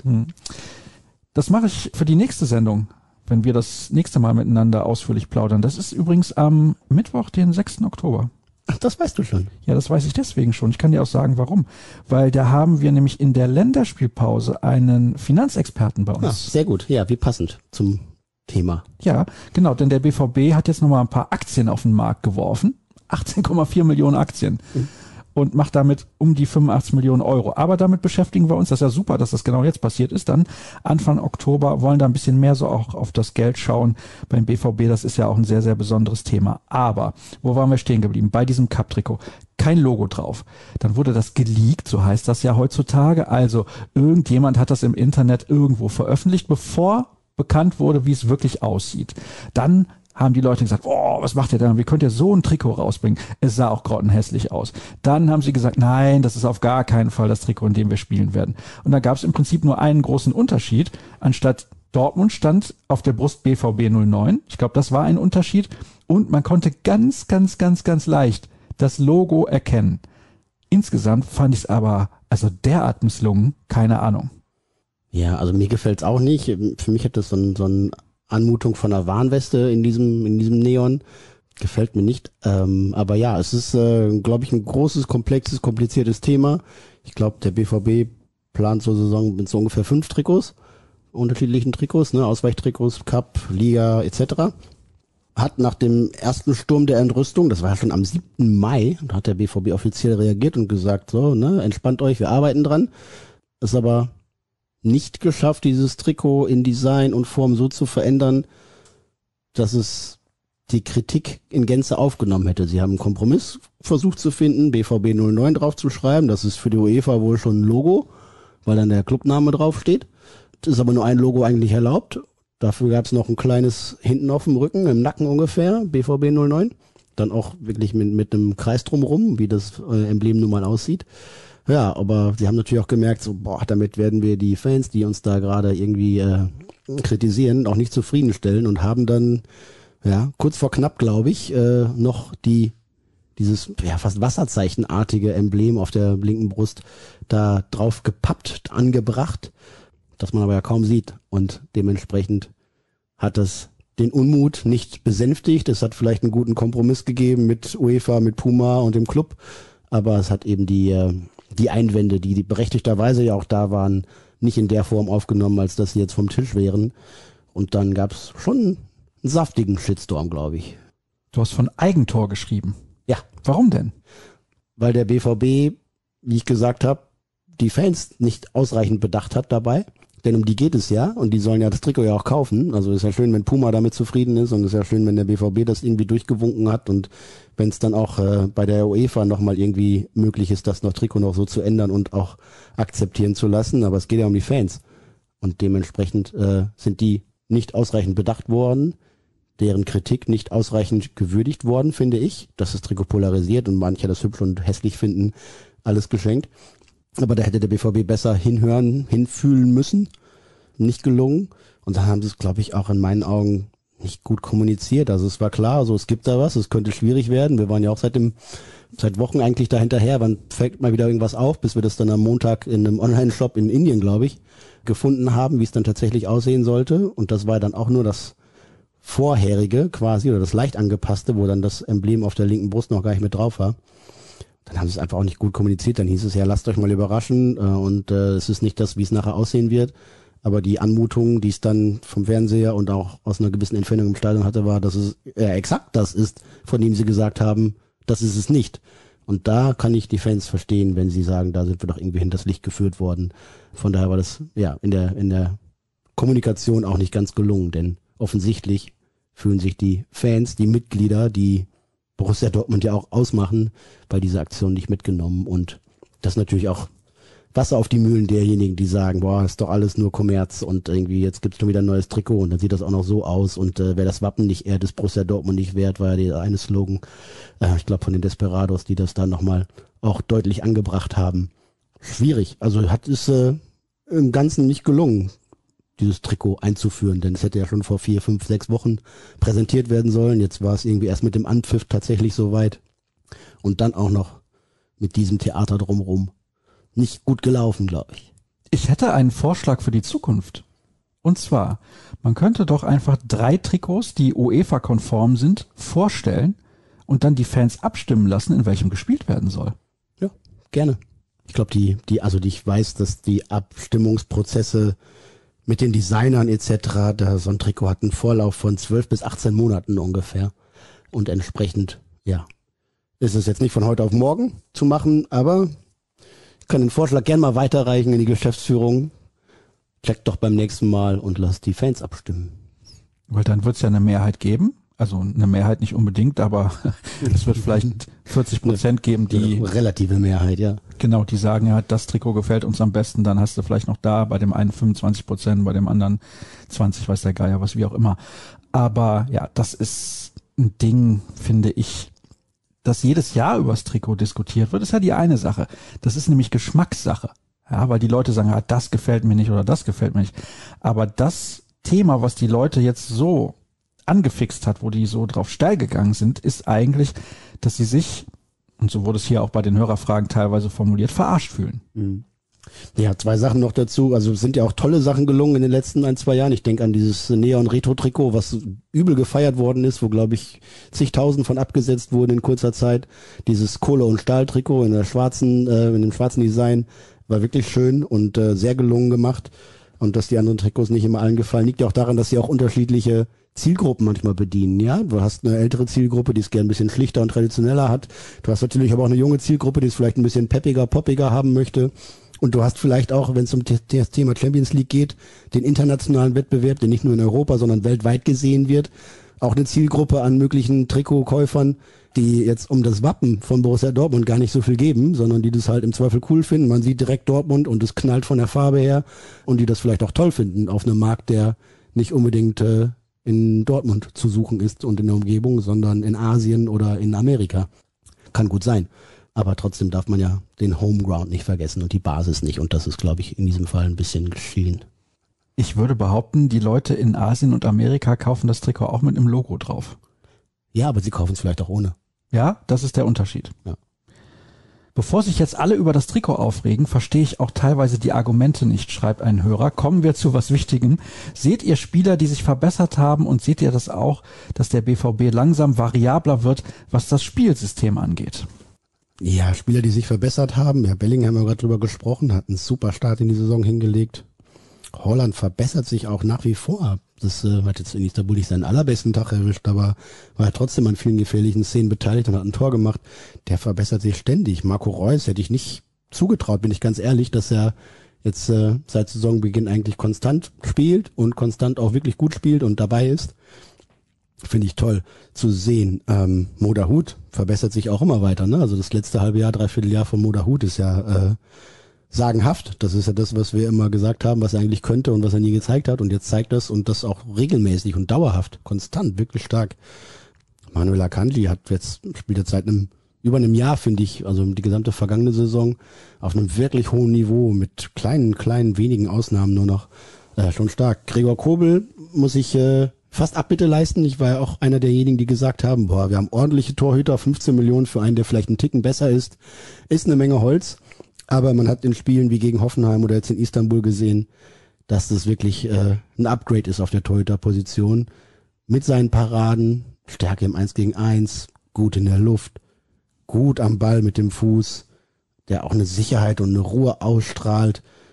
Das mache ich für die nächste Sendung, wenn wir das nächste Mal miteinander ausführlich plaudern. Das ist übrigens am Mittwoch, den 6. Oktober. Ach, das weißt du schon. Ja, das weiß ich deswegen schon. Ich kann dir auch sagen, warum. Weil da haben wir nämlich in der Länderspielpause einen Finanzexperten bei uns. Ja, sehr gut. Ja, wie passend zum Thema. Ja, genau, denn der BVB hat jetzt nochmal ein paar Aktien auf den Markt geworfen. 18,4 Millionen Aktien. Und macht damit um die 85 Millionen Euro. Aber damit beschäftigen wir uns. Das ist ja super, dass das genau jetzt passiert ist. Dann Anfang Oktober wollen da ein bisschen mehr so auch auf das Geld schauen beim BVB. Das ist ja auch ein sehr, sehr besonderes Thema. Aber wo waren wir stehen geblieben? Bei diesem Cup-Trikot. Kein Logo drauf. Dann wurde das geleakt, so heißt das ja heutzutage. Also irgendjemand hat das im Internet irgendwo veröffentlicht, bevor bekannt wurde, wie es wirklich aussieht. Dann haben die Leute gesagt, oh, was macht ihr denn? Wie könnt ihr so ein Trikot rausbringen? Es sah auch grottenhässlich aus. Dann haben sie gesagt, nein, das ist auf gar keinen Fall das Trikot, in dem wir spielen werden. Und da gab es im Prinzip nur einen großen Unterschied. Anstatt Dortmund stand auf der Brust BVB 09. Ich glaube, das war ein Unterschied. Und man konnte ganz leicht das Logo erkennen. Insgesamt fand ich es aber, also derart misslungen, keine Ahnung. Ja, also mir gefällt's auch nicht. Für mich hat das so ein Anmutung von einer Warnweste in diesem Neon. Gefällt mir nicht. Aber ja, es ist, glaube ich, ein großes, komplexes, kompliziertes Thema. Ich glaube, der BVB plant zur Saison mit so ungefähr 5 Trikots, unterschiedlichen Trikots, ne, Ausweichtrikots, Cup, Liga etc. Hat nach dem ersten Sturm der Entrüstung, das war ja schon am 7. Mai, da hat der BVB offiziell reagiert und gesagt, so, ne, entspannt euch, wir arbeiten dran. Ist aber nicht geschafft, dieses Trikot in Design und Form so zu verändern, dass es die Kritik in Gänze aufgenommen hätte. Sie haben einen Kompromiss versucht zu finden, BVB 09 drauf zu schreiben. Das ist für die UEFA wohl schon ein Logo, weil dann der Clubname draufsteht. Das ist aber nur ein Logo eigentlich erlaubt. Dafür gab es noch ein kleines hinten auf dem Rücken, im Nacken ungefähr, BVB 09. Dann auch wirklich mit einem Kreis drumrum, wie das Emblem nun mal aussieht. Ja, aber sie haben natürlich auch gemerkt, so, boah, damit werden wir die Fans, die uns da gerade irgendwie kritisieren, auch nicht zufriedenstellen und haben dann, ja, kurz vor knapp, glaube ich, noch dieses ja fast wasserzeichenartige Emblem auf der linken Brust da drauf gepappt, angebracht, das man aber ja kaum sieht. Und dementsprechend hat das den Unmut nicht besänftigt. Es hat vielleicht einen guten Kompromiss gegeben mit UEFA, mit Puma und dem Club, aber es hat eben die Einwände, die berechtigterweise ja auch da waren, nicht in der Form aufgenommen, als dass sie jetzt vom Tisch wären. Und dann gab's schon einen saftigen Shitstorm, glaube ich. Du hast von Eigentor geschrieben. Ja. Warum denn? Weil der BVB, wie ich gesagt habe, die Fans nicht ausreichend bedacht hat dabei. Denn um die geht es ja und die sollen ja das Trikot ja auch kaufen. Also ist ja schön, wenn Puma damit zufrieden ist und ist ja schön, wenn der BVB das irgendwie durchgewunken hat und wenn es dann auch bei der UEFA nochmal irgendwie möglich ist, das Trikot noch so zu ändern und auch akzeptieren zu lassen. Aber es geht ja um die Fans und dementsprechend sind die nicht ausreichend bedacht worden, deren Kritik nicht ausreichend gewürdigt worden, finde ich. Dass das Trikot polarisiert und manche das hübsch und hässlich finden, alles geschenkt. Aber da hätte der BVB besser hinhören, hinfühlen müssen. Nicht gelungen. Und dann haben sie es, glaube ich, auch in meinen Augen nicht gut kommuniziert. Also es war klar, also es gibt da was, es könnte schwierig werden. Wir waren ja auch seit Wochen eigentlich da hinterher. Wann fällt mal wieder irgendwas auf, bis wir das dann am Montag in einem Online-Shop in Indien, glaube ich, gefunden haben, wie es dann tatsächlich aussehen sollte. Und das war dann auch nur das vorherige quasi oder das leicht angepasste, wo dann das Emblem auf der linken Brust noch gar nicht mit drauf war. Dann haben sie es einfach auch nicht gut kommuniziert. Dann hieß es ja, lasst euch mal überraschen und es ist nicht das, wie es nachher aussehen wird. Aber die Anmutung, die es dann vom Fernseher und auch aus einer gewissen Entfernung im Stadion hatte, war, dass es exakt das ist, von dem sie gesagt haben, das ist es nicht. Und da kann ich die Fans verstehen, wenn sie sagen, da sind wir doch irgendwie hinters Licht geführt worden. Von daher war das ja in der Kommunikation auch nicht ganz gelungen, denn offensichtlich fühlen sich die Fans, die Mitglieder, die Borussia Dortmund ja auch ausmachen, bei dieser Aktion nicht mitgenommen. Und das ist natürlich auch Wasser auf die Mühlen derjenigen, die sagen, boah, ist doch alles nur Kommerz und irgendwie jetzt gibt's schon wieder ein neues Trikot und dann sieht das auch noch so aus und wäre das Wappen nicht ehrt, ist Borussia Dortmund nicht wert, war ja der eine Slogan, ich glaube von den Desperados, die das dann nochmal auch deutlich angebracht haben. Schwierig, also hat es im Ganzen nicht gelungen, dieses Trikot einzuführen, denn es hätte ja schon vor 4, 5, 6 Wochen präsentiert werden sollen. Jetzt war es irgendwie erst mit dem Anpfiff tatsächlich soweit und dann auch noch mit diesem Theater drumherum. Nicht gut gelaufen, glaube ich. Ich hätte einen Vorschlag für die Zukunft. Und zwar, man könnte doch einfach 3 Trikots, die UEFA-konform sind, vorstellen und dann die Fans abstimmen lassen, in welchem gespielt werden soll. Ja, gerne. Ich glaube, ich weiß, dass die Abstimmungsprozesse mit den Designern etc., so ein Trikot hat einen Vorlauf von 12 bis 18 Monaten ungefähr. Und entsprechend, ja, ist es jetzt nicht von heute auf morgen zu machen, aber ich kann den Vorschlag gerne mal weiterreichen in die Geschäftsführung. Checkt doch beim nächsten Mal und lasst die Fans abstimmen. Weil dann wird es ja eine Mehrheit geben. Also eine Mehrheit nicht unbedingt, aber es wird vielleicht 40% geben, die... Relative Mehrheit, ja. Genau, die sagen, ja, das Trikot gefällt uns am besten, dann hast du vielleicht noch da bei dem einen 25%, bei dem anderen 20, weiß der Geier, was wie auch immer. Aber ja, das ist ein Ding, finde ich, dass jedes Jahr über das Trikot diskutiert wird, ist ja die eine Sache. Das ist nämlich Geschmackssache. Ja, weil die Leute sagen, ja, das gefällt mir nicht oder das gefällt mir nicht. Aber das Thema, was die Leute jetzt so angefixt hat, wo die so drauf steil gegangen sind, ist eigentlich, dass sie sich, und so wurde es hier auch bei den Hörerfragen teilweise formuliert, verarscht fühlen. Mhm. Ja, 2 Sachen noch dazu. Also es sind ja auch tolle Sachen gelungen in den letzten 1, 2 Jahren. Ich denke an dieses Neon-Retro-Trikot, was übel gefeiert worden ist, wo, glaube ich, zigtausend von abgesetzt wurden in kurzer Zeit. Dieses Kohle- und Stahl-Trikot in dem schwarzen Design war wirklich schön und sehr gelungen gemacht. Und dass die anderen Trikots nicht immer allen gefallen, liegt ja auch daran, dass sie auch unterschiedliche Zielgruppen manchmal bedienen, ja. Du hast eine ältere Zielgruppe, die es gern ein bisschen schlichter und traditioneller hat. Du hast natürlich aber auch eine junge Zielgruppe, die es vielleicht ein bisschen peppiger, poppiger haben möchte. Und du hast vielleicht auch, wenn es um das Thema Champions League geht, den internationalen Wettbewerb, der nicht nur in Europa, sondern weltweit gesehen wird. Auch eine Zielgruppe an möglichen Trikotkäufern, die jetzt um das Wappen von Borussia Dortmund gar nicht so viel geben, sondern die das halt im Zweifel cool finden. Man sieht direkt Dortmund und es knallt von der Farbe her und die das vielleicht auch toll finden auf einem Markt, der nicht unbedingt in Dortmund zu suchen ist und in der Umgebung, sondern in Asien oder in Amerika. Kann gut sein. Aber trotzdem darf man ja den Homeground nicht vergessen und die Basis nicht. Und das ist, glaube ich, in diesem Fall ein bisschen geschehen. Ich würde behaupten, die Leute in Asien und Amerika kaufen das Trikot auch mit einem Logo drauf. Ja, aber sie kaufen es vielleicht auch ohne. Ja, das ist der Unterschied. Ja. Bevor sich jetzt alle über das Trikot aufregen, verstehe ich auch teilweise die Argumente nicht, schreibt ein Hörer. Kommen wir zu was Wichtigem. Seht ihr Spieler, die sich verbessert haben und seht ihr das auch, dass der BVB langsam variabler wird, was das Spielsystem angeht? Ja, Spieler, die sich verbessert haben. Ja, Bellingham haben wir gerade drüber gesprochen, hat einen super Start in die Saison hingelegt. Holland verbessert sich auch nach wie vor. Das hat jetzt in Istanbul nicht seinen allerbesten Tag erwischt, aber war trotzdem an vielen gefährlichen Szenen beteiligt und hat ein Tor gemacht. Der verbessert sich ständig. Marco Reus hätte ich nicht zugetraut, bin ich ganz ehrlich, dass er jetzt seit Saisonbeginn eigentlich konstant spielt und konstant auch wirklich gut spielt und dabei ist. Finde ich toll zu sehen. Mo Dahoud verbessert sich auch immer weiter, ne? Also das letzte halbe Jahr, 3/4 Jahr von Mo Dahoud ist ja sagenhaft. Das ist ja das, was wir immer gesagt haben, was er eigentlich könnte und was er nie gezeigt hat. Und jetzt zeigt das und das auch regelmäßig und dauerhaft, konstant, wirklich stark. Manuel Akanji spielt jetzt seit über einem Jahr, finde ich, also die gesamte vergangene Saison auf einem wirklich hohen Niveau mit kleinen, wenigen Ausnahmen nur noch. Schon stark. Gregor Kobel muss ich fast Abbitte leisten. Ich war ja auch einer derjenigen, die gesagt haben, wir haben ordentliche Torhüter, 15 Millionen für einen, der vielleicht einen Ticken besser ist eine Menge Holz. Aber man hat in Spielen wie gegen Hoffenheim oder jetzt in Istanbul gesehen, dass das wirklich ein Upgrade ist auf der Torhüterposition. Mit seinen Paraden, Stärke im 1 gegen 1, gut in der Luft, gut am Ball mit dem Fuß, der auch eine Sicherheit und eine Ruhe ausstrahlt.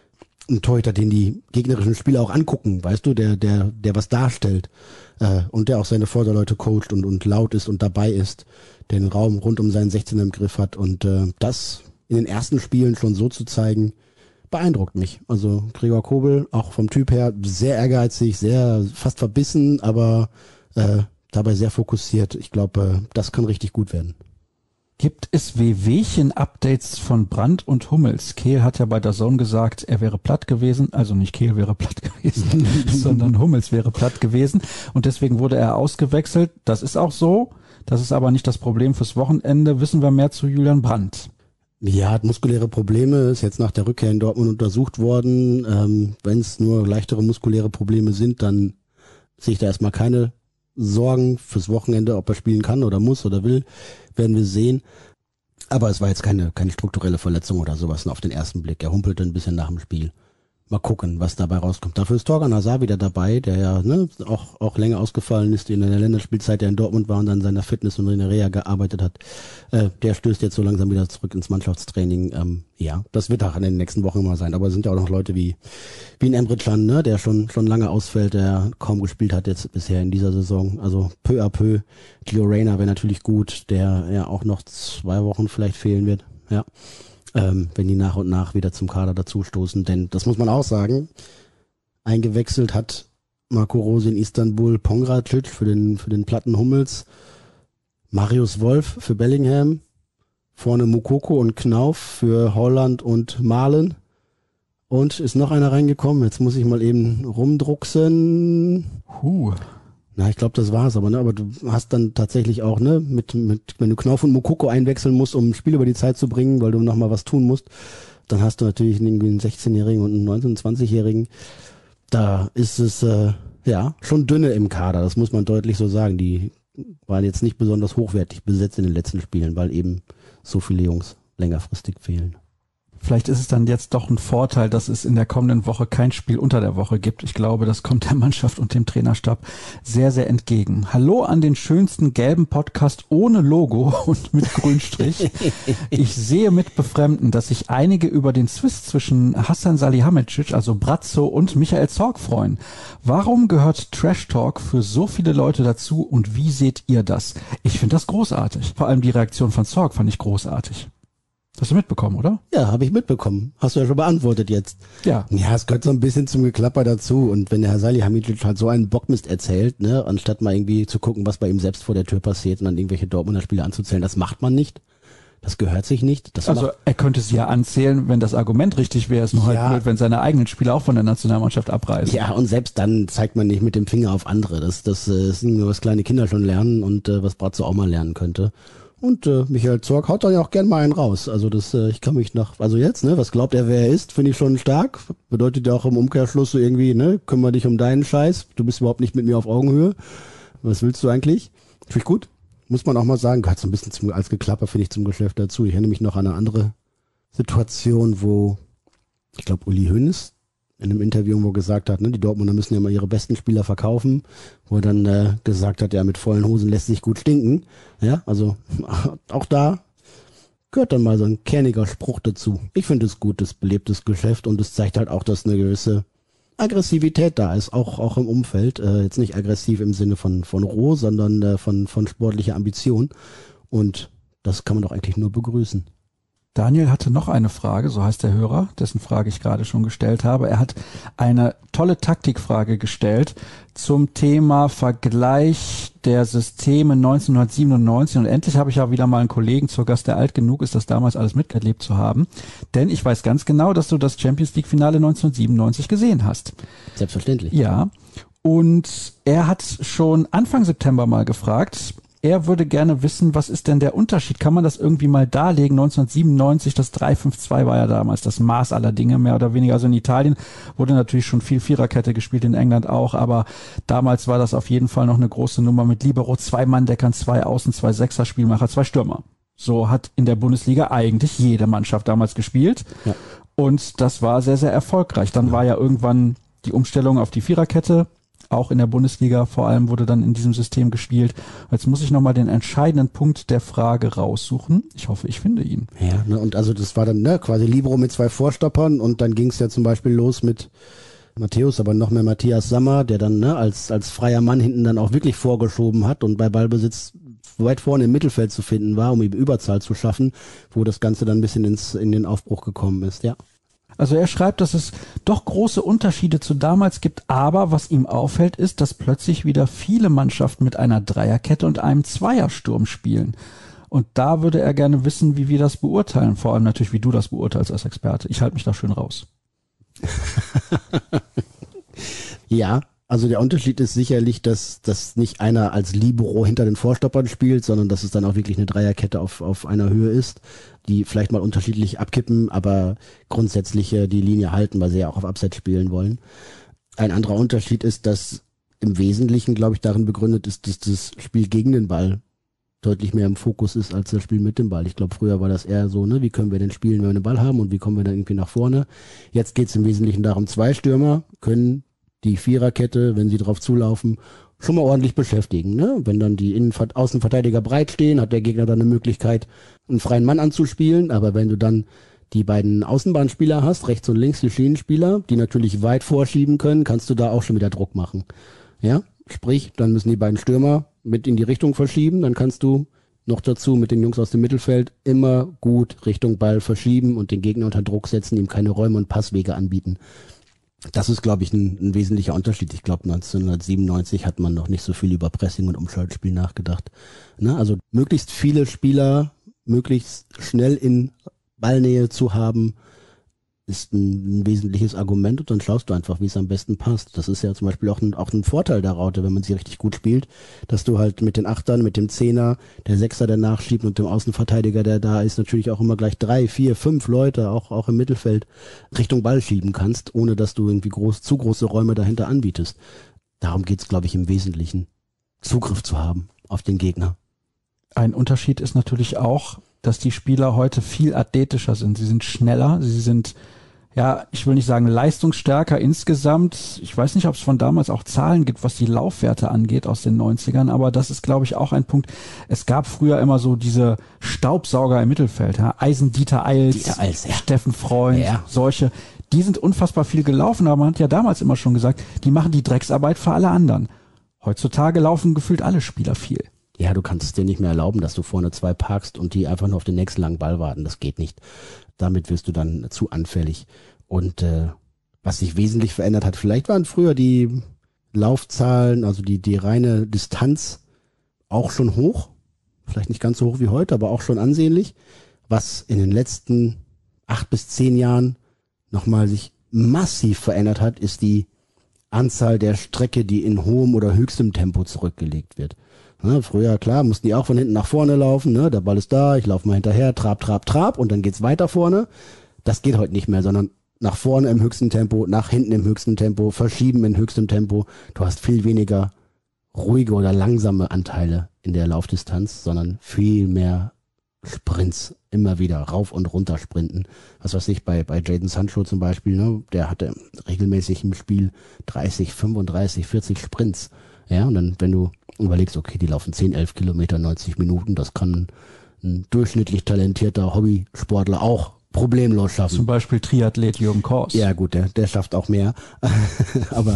ein Torhüter, den die gegnerischen Spieler auch angucken, weißt du, der was darstellt und der auch seine Vorderleute coacht und laut ist und dabei ist, der den Raum rund um seinen 16er im Griff hat und das in den ersten Spielen schon so zu zeigen, beeindruckt mich. Also Gregor Kobel, auch vom Typ her, sehr ehrgeizig, sehr fast verbissen, aber dabei sehr fokussiert. Ich glaube, das kann richtig gut werden. Gibt es Wehwehchen-Updates von Brandt und Hummels? Kehl hat ja bei DAZN gesagt, er wäre platt gewesen, also nicht Kehl wäre platt gewesen, sondern Hummels wäre platt gewesen und deswegen wurde er ausgewechselt. Das ist auch so, das ist aber nicht das Problem fürs Wochenende. Wissen wir mehr zu Julian Brandt? Ja, hat muskuläre Probleme, ist jetzt nach der Rückkehr in Dortmund untersucht worden. Wenn es nur leichtere muskuläre Probleme sind, dann sehe ich da erstmal keine Sorgen fürs Wochenende, ob er spielen kann oder muss oder will, werden wir sehen. Aber es war jetzt keine strukturelle Verletzung oder sowas auf den ersten Blick. Er humpelte ein bisschen nach dem Spiel. Mal gucken, was dabei rauskommt. Dafür ist Torgan Hazard wieder dabei, der ja auch länger ausgefallen ist, in der Länderspielzeit, der in Dortmund war und an seiner Fitness und in der Reha gearbeitet hat. Der stößt jetzt so langsam wieder zurück ins Mannschaftstraining. Ja, das wird auch in den nächsten Wochen immer sein. Aber es sind ja auch noch Leute wie ein Emre Can, ne, der schon lange ausfällt, der kaum gespielt hat jetzt bisher in dieser Saison. Also peu à peu. Gio Reyna wäre natürlich gut, der ja auch noch 2 Wochen vielleicht fehlen wird. Ja. Wenn die nach und nach wieder zum Kader dazustoßen. Denn das muss man auch sagen, eingewechselt hat Marco Rose in Istanbul Pongracic für den platten Hummels, Marius Wolf für Bellingham, vorne Moukoko und Knauf für Holland und Malen. Und ist noch einer reingekommen, jetzt muss ich mal eben rumdrucksen. Na, ich glaube, das war's aber, ne? Aber du hast dann tatsächlich auch, ne, wenn du Knauf und Moukoko einwechseln musst, um ein Spiel über die Zeit zu bringen, weil du nochmal was tun musst, dann hast du natürlich irgendwie einen 16-Jährigen und einen 19-, 20-Jährigen. Da ist es, schon dünne im Kader, das muss man deutlich so sagen. Die waren jetzt nicht besonders hochwertig besetzt in den letzten Spielen, weil eben so viele Jungs längerfristig fehlen. Vielleicht ist es dann jetzt doch ein Vorteil, dass es in der kommenden Woche kein Spiel unter der Woche gibt. Ich glaube, das kommt der Mannschaft und dem Trainerstab sehr, sehr entgegen. Hallo an den schönsten gelben Podcast ohne Logo und mit Grünstrich. Ich sehe mit Befremden, dass sich einige über den Zwist zwischen Hasan Salihamidzic, also Brazzo, und Michael Zorc freuen. Warum gehört Trash Talk für so viele Leute dazu und wie seht ihr das? Ich finde das großartig. Vor allem die Reaktion von Zorc fand ich großartig. Hast du mitbekommen, oder? Ja, habe ich mitbekommen. Hast du ja schon beantwortet jetzt. Ja. Ja, es gehört so ein bisschen zum Geklapper dazu. Und wenn der Herr Salihamidzic halt so einen Bockmist erzählt, ne, anstatt mal irgendwie zu gucken, was bei ihm selbst vor der Tür passiert und dann irgendwelche Dortmunder Spiele anzuzählen, das macht man nicht. Das gehört sich nicht. Er könnte sie ja anzählen, wenn das Argument richtig wäre. Es nur halt blöd, wenn seine eigenen Spieler auch von der Nationalmannschaft abreißen. Ja, und selbst dann zeigt man nicht mit dem Finger auf andere. Das ist nur, was kleine Kinder schon lernen und was Brazzo auch mal lernen könnte. Und Michael Zorc haut dann ja auch gern mal einen raus. Also ich kann mich was glaubt er, wer er ist, finde ich schon stark. Bedeutet ja auch im Umkehrschluss so irgendwie, ne, kümmere dich um deinen Scheiß. Du bist überhaupt nicht mit mir auf Augenhöhe. Was willst du eigentlich? Finde ich gut. Muss man auch mal sagen, gehört so ein bisschen als Geklapper, finde ich, zum Geschäft dazu. Ich erinnere mich noch an eine andere Situation, wo, ich glaube, Uli Hoeneß in einem Interview, wo er gesagt hat, ne, die Dortmunder müssen ja mal ihre besten Spieler verkaufen, wo er dann gesagt hat, ja, mit vollen Hosen lässt sich gut stinken. Ja, also auch da gehört dann mal so ein kerniger Spruch dazu. Ich finde es gutes, belebtes Geschäft und es zeigt halt auch, dass eine gewisse Aggressivität da ist, auch im Umfeld. Jetzt nicht aggressiv im Sinne von roh, sondern von sportlicher Ambition. Und das kann man doch eigentlich nur begrüßen. Daniel hatte noch eine Frage, so heißt der Hörer, dessen Frage ich gerade schon gestellt habe. Er hat eine tolle Taktikfrage gestellt zum Thema Vergleich der Systeme 1997. Und endlich habe ich ja wieder mal einen Kollegen zu Gast, der alt genug ist, das damals alles miterlebt zu haben. Denn ich weiß ganz genau, dass du das Champions League Finale 1997 gesehen hast. Selbstverständlich. Ja, und er hat schon Anfang September mal gefragt, er würde gerne wissen, was ist denn der Unterschied? Kann man das irgendwie mal darlegen? 1997, das 3-5-2 war ja damals das Maß aller Dinge, mehr oder weniger. Also in Italien wurde natürlich schon viel Viererkette gespielt, in England auch, aber damals war das auf jeden Fall noch eine große Nummer mit Libero, 2 Manndeckern, 2 Außen, 2 Sechser-Spielmacher, 2 Stürmer. So hat in der Bundesliga eigentlich jede Mannschaft damals gespielt. Ja. Und das war sehr, sehr erfolgreich. Dann war ja irgendwann die Umstellung auf die Viererkette Auch in der Bundesliga vor allem wurde dann in diesem System gespielt. Jetzt muss ich nochmal den entscheidenden Punkt der Frage raussuchen. Ich hoffe, ich finde ihn. Ja, ne, und also das war dann quasi Libero mit 2 Vorstoppern und dann ging es ja zum Beispiel los mit Matthäus, aber noch mehr Matthias Sammer, der dann als freier Mann hinten dann auch wirklich vorgeschoben hat und bei Ballbesitz weit vorne im Mittelfeld zu finden war, um eben Überzahl zu schaffen, wo das Ganze dann ein bisschen in den Aufbruch gekommen ist, ja. Also er schreibt, dass es doch große Unterschiede zu damals gibt, aber was ihm auffällt, ist, dass plötzlich wieder viele Mannschaften mit einer Dreierkette und einem Zweiersturm spielen. Und da würde er gerne wissen, wie wir das beurteilen, vor allem natürlich, wie du das beurteilst als Experte. Ich halte mich da schön raus. Ja, also der Unterschied ist sicherlich, dass nicht einer als Libero hinter den Vorstoppern spielt, sondern dass es dann auch wirklich eine Dreierkette auf einer Höhe ist, die vielleicht mal unterschiedlich abkippen, aber grundsätzlich die Linie halten, weil sie ja auch auf Abseits spielen wollen. Ein anderer Unterschied ist, dass im Wesentlichen, glaube ich, darin begründet ist, dass das Spiel gegen den Ball deutlich mehr im Fokus ist als das Spiel mit dem Ball. Ich glaube, früher war das eher so, wie können wir denn spielen, wenn wir den Ball haben und wie kommen wir dann irgendwie nach vorne. Jetzt geht es im Wesentlichen darum, 2 Stürmer können die Viererkette, wenn sie drauf zulaufen, schon mal ordentlich beschäftigen. Ne? Wenn dann die Außenverteidiger breit stehen, hat der Gegner dann eine Möglichkeit, einen freien Mann anzuspielen. Aber wenn du dann die beiden Außenbahnspieler hast, rechts und links die Schienenspieler, die natürlich weit vorschieben können, kannst du da auch schon wieder Druck machen. Ja, sprich, dann müssen die beiden Stürmer mit in die Richtung verschieben, dann kannst du noch dazu mit den Jungs aus dem Mittelfeld immer gut Richtung Ball verschieben und den Gegner unter Druck setzen, ihm keine Räume und Passwege anbieten. Das ist, glaube ich, ein wesentlicher Unterschied. Ich glaube, 1997 hat man noch nicht so viel über Pressing und Umschaltspiel nachgedacht. Ne? Also möglichst viele Spieler möglichst schnell in Ballnähe zu haben, ist ein wesentliches Argument und dann schaust du einfach, wie es am besten passt. Das ist ja zum Beispiel auch ein Vorteil der Raute, wenn man sie richtig gut spielt, dass du halt mit den Achtern, mit dem Zehner, der Sechser, der nachschiebt und dem Außenverteidiger, der da ist, natürlich auch immer gleich 3, 4, 5 Leute, auch im Mittelfeld, Richtung Ball schieben kannst, ohne dass du irgendwie zu große Räume dahinter anbietest. Darum geht's, glaube ich, im Wesentlichen, Zugriff zu haben auf den Gegner. Ein Unterschied ist natürlich auch, dass die Spieler heute viel athletischer sind. Sie sind schneller, sie sind, ja, ich will nicht sagen leistungsstärker insgesamt. Ich weiß nicht, ob es von damals auch Zahlen gibt, was die Laufwerte angeht aus den 90ern, aber das ist, glaube ich, auch ein Punkt. Es gab früher immer so diese Staubsauger im Mittelfeld, ja? Dieter Eils, ja. Steffen Freund, ja. Solche. Die sind unfassbar viel gelaufen, aber man hat ja damals immer schon gesagt, die machen die Drecksarbeit für alle anderen. Heutzutage laufen gefühlt alle Spieler viel. Ja, du kannst es dir nicht mehr erlauben, dass du vorne 2 parkst und die einfach nur auf den nächsten langen Ball warten. Das geht nicht. Damit wirst du dann zu anfällig. Und was sich wesentlich verändert hat, vielleicht waren früher die Laufzahlen, also die reine Distanz auch schon hoch. Vielleicht nicht ganz so hoch wie heute, aber auch schon ansehnlich. Was in den letzten 8 bis 10 Jahren nochmal sich massiv verändert hat, ist die Anzahl der Strecke, die in hohem oder höchstem Tempo zurückgelegt wird. Ne, früher, klar, mussten die auch von hinten nach vorne laufen, ne? Der Ball ist da, ich laufe mal hinterher, trab und dann geht's weiter vorne. Das geht heute nicht mehr, sondern nach vorne im höchsten Tempo, nach hinten im höchsten Tempo, verschieben in höchstem Tempo. Du hast viel weniger ruhige oder langsame Anteile in der Laufdistanz, sondern viel mehr Sprints, immer wieder rauf und runter sprinten. Was weiß ich, bei Jadon Sancho zum Beispiel, ne? Der hatte regelmäßig im Spiel 30, 35, 40 Sprints. Ja, und dann, wenn du überlegst, okay, die laufen 10, 11 Kilometer, 90 Minuten, das kann ein durchschnittlich talentierter Hobbysportler auch problemlos schaffen. Zum Beispiel Triathlet Jürgen Kors. Ja gut, der schafft auch mehr. aber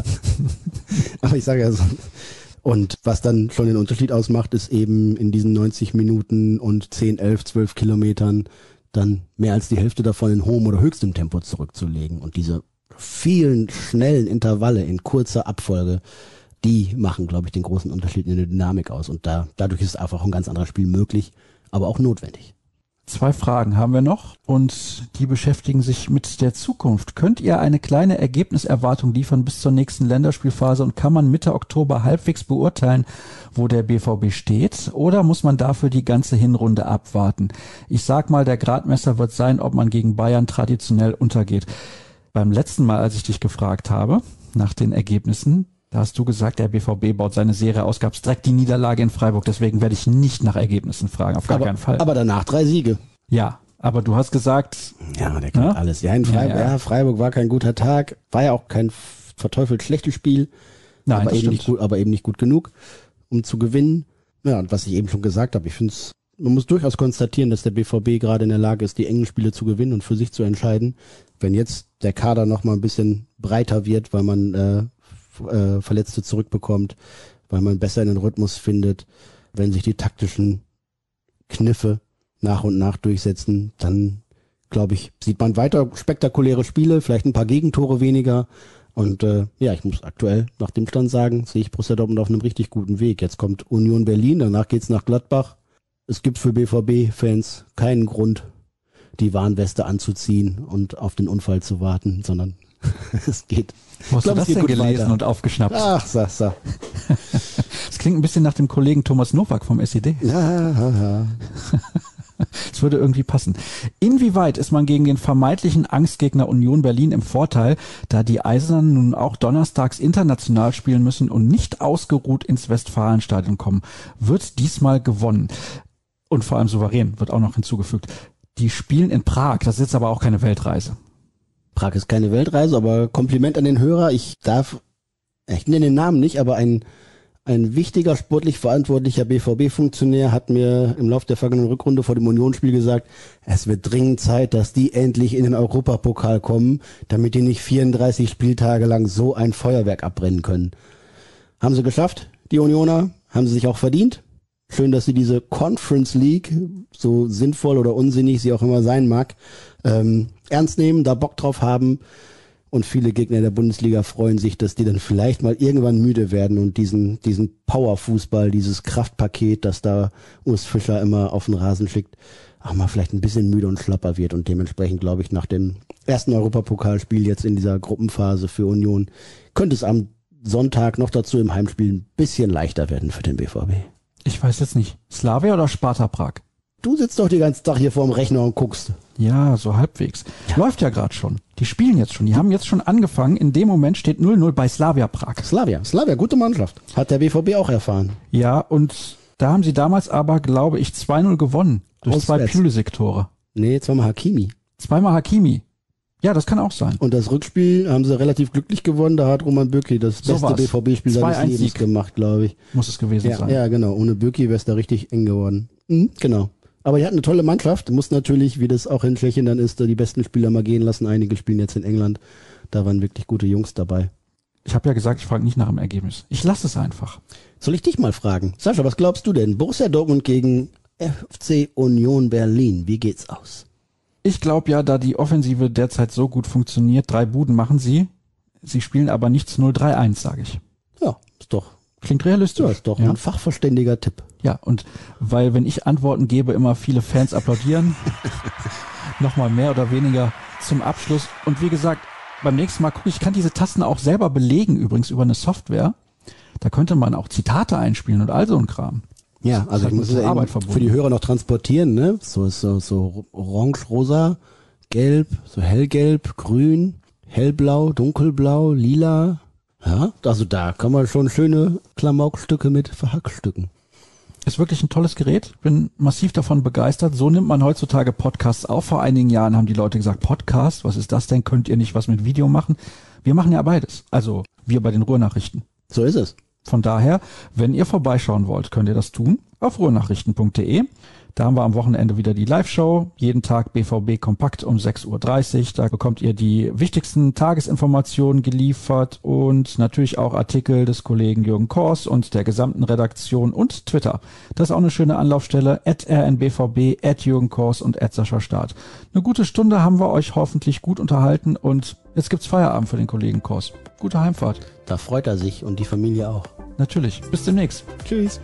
ich sage ja so. Und was dann schon den Unterschied ausmacht, ist eben in diesen 90 Minuten und 10, 11, 12 Kilometern dann mehr als die Hälfte davon in hohem oder höchstem Tempo zurückzulegen. Und diese vielen schnellen Intervalle in kurzer Abfolge, die machen, glaube ich, den großen Unterschied in der Dynamik aus. Und dadurch ist einfach ein ganz anderes Spiel möglich, aber auch notwendig. 2 Fragen haben wir noch und die beschäftigen sich mit der Zukunft. Könnt ihr eine kleine Ergebniserwartung liefern bis zur nächsten Länderspielphase und kann man Mitte Oktober halbwegs beurteilen, wo der BVB steht? Oder muss man dafür die ganze Hinrunde abwarten? Ich sag mal, der Gradmesser wird sein, ob man gegen Bayern traditionell untergeht. Beim letzten Mal, als ich dich gefragt habe, nach den Ergebnissen, da hast du gesagt, der BVB baut seine Serie aus, gab es direkt die Niederlage in Freiburg. Deswegen werde ich nicht nach Ergebnissen fragen, auf gar keinen Fall. Aber danach 3 Siege. Ja, aber du hast gesagt... Ja, der kann alles. Ja, in Freiburg, Freiburg war kein guter Tag, war ja auch kein verteufelt schlechtes Spiel. Nein, aber das eben stimmt. nicht gut, aber eben nicht gut genug, um zu gewinnen. Ja, und was ich eben schon gesagt habe, ich finde es, man muss durchaus konstatieren, dass der BVB gerade in der Lage ist, die engen Spiele zu gewinnen und für sich zu entscheiden. Wenn jetzt der Kader noch mal ein bisschen breiter wird, weil man Verletzte zurückbekommt, weil man besser in den Rhythmus findet, wenn sich die taktischen Kniffe nach und nach durchsetzen, dann, glaube ich, sieht man weiter spektakuläre Spiele, vielleicht ein paar Gegentore weniger. Und ich muss aktuell nach dem Stand sagen, sehe ich Borussia Dortmund auf einem richtig guten Weg. Jetzt kommt Union Berlin, danach geht's nach Gladbach. Es gibt für BVB-Fans keinen Grund, die Warnweste anzuziehen und auf den Unfall zu warten, sondern es geht. Wo hast du das denn gelesen und aufgeschnappt? Ach, so. Das klingt ein bisschen nach dem Kollegen Thomas Nowak vom SED. Ja. Es würde irgendwie passen. Inwieweit ist man gegen den vermeintlichen Angstgegner Union Berlin im Vorteil, da die Eisernen nun auch donnerstags international spielen müssen und nicht ausgeruht ins Westfalenstadion kommen? Wird diesmal gewonnen. Und vor allem souverän, wird auch noch hinzugefügt. Die spielen in Prag, das ist jetzt aber auch keine Weltreise. Prag ist keine Weltreise, aber Kompliment an den Hörer. Ich nenne den Namen nicht, aber ein wichtiger sportlich verantwortlicher BVB-Funktionär hat mir im Laufe der vergangenen Rückrunde vor dem Unionsspiel gesagt, es wird dringend Zeit, dass die endlich in den Europapokal kommen, damit die nicht 34 Spieltage lang so ein Feuerwerk abbrennen können. Haben sie geschafft, die Unioner, haben sie sich auch verdient. Schön, dass sie diese Conference League, so sinnvoll oder unsinnig sie auch immer sein mag, ernst nehmen, da Bock drauf haben. Und viele Gegner der Bundesliga freuen sich, dass die dann vielleicht mal irgendwann müde werden und diesen Powerfußball, dieses Kraftpaket, das da Urs Fischer immer auf den Rasen schickt, auch mal vielleicht ein bisschen müde und schlapper wird. Und dementsprechend, glaube ich, nach dem ersten Europapokalspiel jetzt in dieser Gruppenphase für Union, könnte es am Sonntag noch dazu im Heimspiel ein bisschen leichter werden für den BVB. Ich weiß jetzt nicht. Slavia oder Sparta Prag? Du sitzt doch den ganzen Tag hier vorm Rechner und guckst. Ja, so halbwegs. Läuft ja gerade schon. Die spielen jetzt schon. Die haben jetzt schon angefangen. In dem Moment steht 0-0 bei Slavia Prag. Slavia, gute Mannschaft. Hat der BVB auch erfahren. Ja, und da haben sie damals aber, glaube ich, 2-0 gewonnen. Durch Auswärts. 2 Pulisic-Tore. Nee, zweimal Hakimi. Zweimal Hakimi. Ja, das kann auch sein. Und das Rückspiel haben sie relativ glücklich gewonnen. Da hat Roman Bürki das So beste war's. BVB-Spiel seines 2-1 Lebens Sieg. gemacht, glaube ich. Muss es gewesen sein. Ja, genau. Ohne Bürki wäre es da richtig eng geworden. Genau. Aber die hatten eine tolle Mannschaft. Muss natürlich, wie das auch in Tschechien dann ist, die besten Spieler mal gehen lassen. Einige spielen jetzt in England. Da waren wirklich gute Jungs dabei. Ich habe ja gesagt, ich frage nicht nach dem Ergebnis. Ich lasse es einfach. Soll ich dich mal fragen? Sascha, was glaubst du denn? Borussia Dortmund gegen FC Union Berlin. Wie geht's aus? Ich glaube ja, da die Offensive derzeit so gut funktioniert, 3 Buden machen sie. Sie spielen aber nichts 0-3-1, sage ich. Ja, ist doch Klingt realistisch. Ja, ist doch ein fachverständiger Tipp. Ja, und weil, wenn ich Antworten gebe, immer viele Fans applaudieren, nochmal mehr oder weniger zum Abschluss. Und wie gesagt, beim nächsten Mal gucke ich, kann diese Tasten auch selber belegen, übrigens über eine Software. Da könnte man auch Zitate einspielen und all so ein Kram. Ja, also hat ich muss mit es Arbeit eben verbunden. für die Hörer noch transportieren, ne? So orange, rosa, gelb, so hellgelb, grün, hellblau, dunkelblau, lila. Ja, also da kann man schon schöne Klamaukstücke mit verhackstücken. Ist wirklich ein tolles Gerät. Bin massiv davon begeistert. So nimmt man heutzutage Podcasts auf. Vor einigen Jahren haben die Leute gesagt, Podcast, was ist das denn? Könnt ihr nicht was mit Video machen? Wir machen ja beides. Also wir bei den Ruhrnachrichten. So ist es. Von daher, wenn ihr vorbeischauen wollt, könnt ihr das tun auf ruhrnachrichten.de. Da haben wir am Wochenende wieder die Live-Show. Jeden Tag BVB Kompakt um 6.30 Uhr. Da bekommt ihr die wichtigsten Tagesinformationen geliefert und natürlich auch Artikel des Kollegen Jürgen Kors und der gesamten Redaktion und Twitter. Das ist auch eine schöne Anlaufstelle. @rnbvb, @Jürgen Kors und @Sascha Staat. Eine gute Stunde haben wir euch hoffentlich gut unterhalten und jetzt gibt's Feierabend für den Kollegen Kors. Gute Heimfahrt. Da freut er sich und die Familie auch. Natürlich. Bis demnächst. Tschüss.